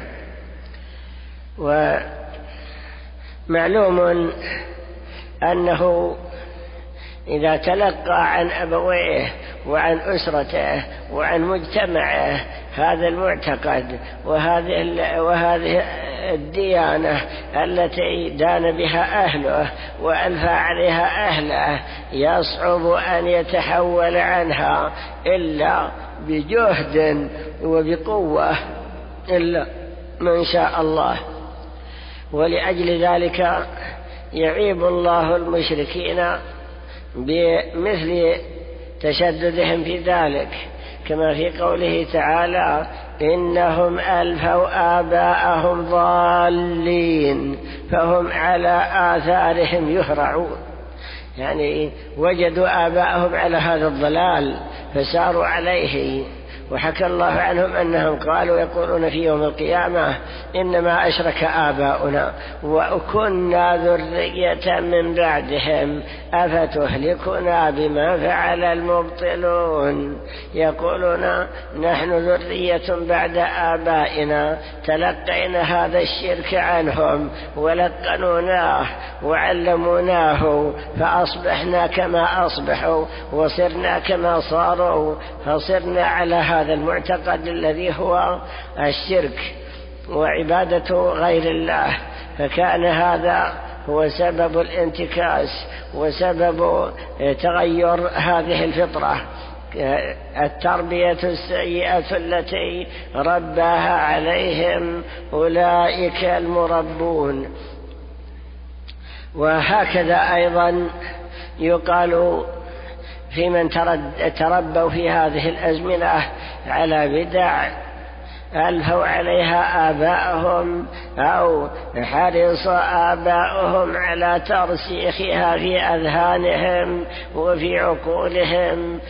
ومعلوم أنه إذا تلقى عن أبويه وعن أسرته وعن مجتمعه هذا المعتقد وهذه وهذه الديانة التي دان بها أهله وألفى عليها أهله، يصعب أن يتحول عنها إلا بجهد وبقوة إلا من شاء الله. ولأجل ذلك يعيب الله المشركين بمثل تشددهم في ذلك، كما في قوله تعالى: إنهم ألفوا آباءهم ضالين فهم على آثارهم يهرعون، يعني وجدوا آباءهم على هذا الضلال فساروا عليه. وحكى الله عنهم أنهم قالوا يقولون في يوم القيامة: إنما أشرك آباؤنا وكنا ذرية من بعدهم أفتهلكنا بما فعل المبطلون. يقولون نحن ذرية بعد آبائنا تلقينا هذا الشرك عنهم ولقنوناه وعلموناه فأصبحنا كما أصبحوا وصرنا كما صاروا، فصرنا على هذا المعتقد الذي هو الشرك وعبادة غير الله. فكان هذا هو سبب الانتكاس وسبب تغير هذه الفطرة، التربية السيئة التي رباها عليهم أولئك المربون. وهكذا أيضا يقال في من تربوا في هذه الأزمنة على بدع ألفوا عليها آباءهم أو حرص آباؤهم على ترسيخها في أذهانهم وفي عقولهم،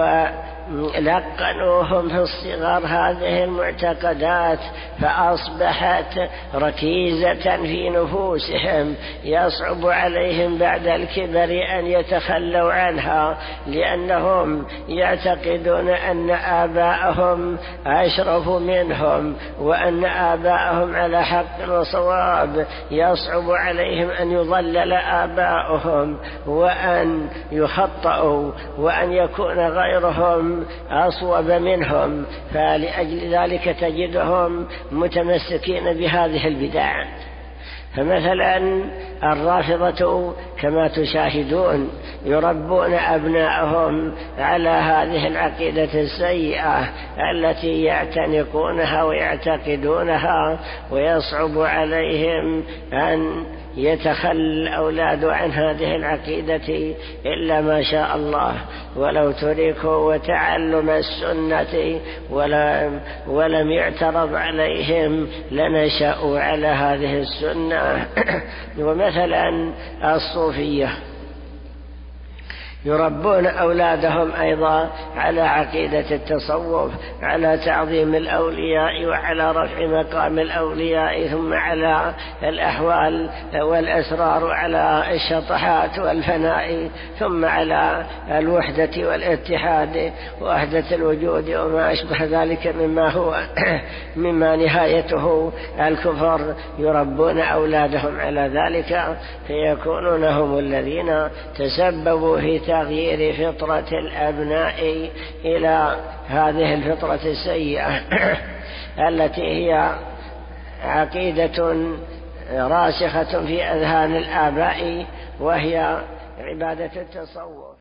ولقنوهم في الصغر هذه المعتقدات فأصبحت ركيزة في نفوسهم يصعب عليهم بعد الكبر أن يتخلوا عنها، لأنهم يعتقدون أن آباءهم أشرف منهم وأن آباءهم على حق وصواب. يصعب عليهم أن يضلل آباؤهم وأن يخطئوا وأن يكون غيرهم أصوب منهم، فلأجل ذلك تجدهم متمسكين بهذه البدع. فمثلا الرافضة كما تشاهدون يربون أبنائهم على هذه العقيدة السيئة التي يعتنقونها ويعتقدونها، ويصعب عليهم أن يتخلى الأولاد عن هذه العقيدة إلا ما شاء الله، ولو تركوا وتعلم السنة ولم, ولم يعترض عليهم لنشأوا على هذه السنة. ومثلا الصوفية يربون أولادهم أيضا على عقيدة التصوف، على تعظيم الأولياء وعلى رفع مقام الأولياء، ثم على الأحوال والأسرار وعلى الشطحات والفناء، ثم على الوحدة والاتحاد ووحدة الوجود وما أشبه ذلك مما هو مما نهايته الكفر. يربون أولادهم على ذلك فيكونون هم الذين تسببوا في تغيير فطرة الأبناء إلى هذه الفطرة السيئة التي هي عقيدة راسخة في أذهان الآباء، وهي عبادة التصوف.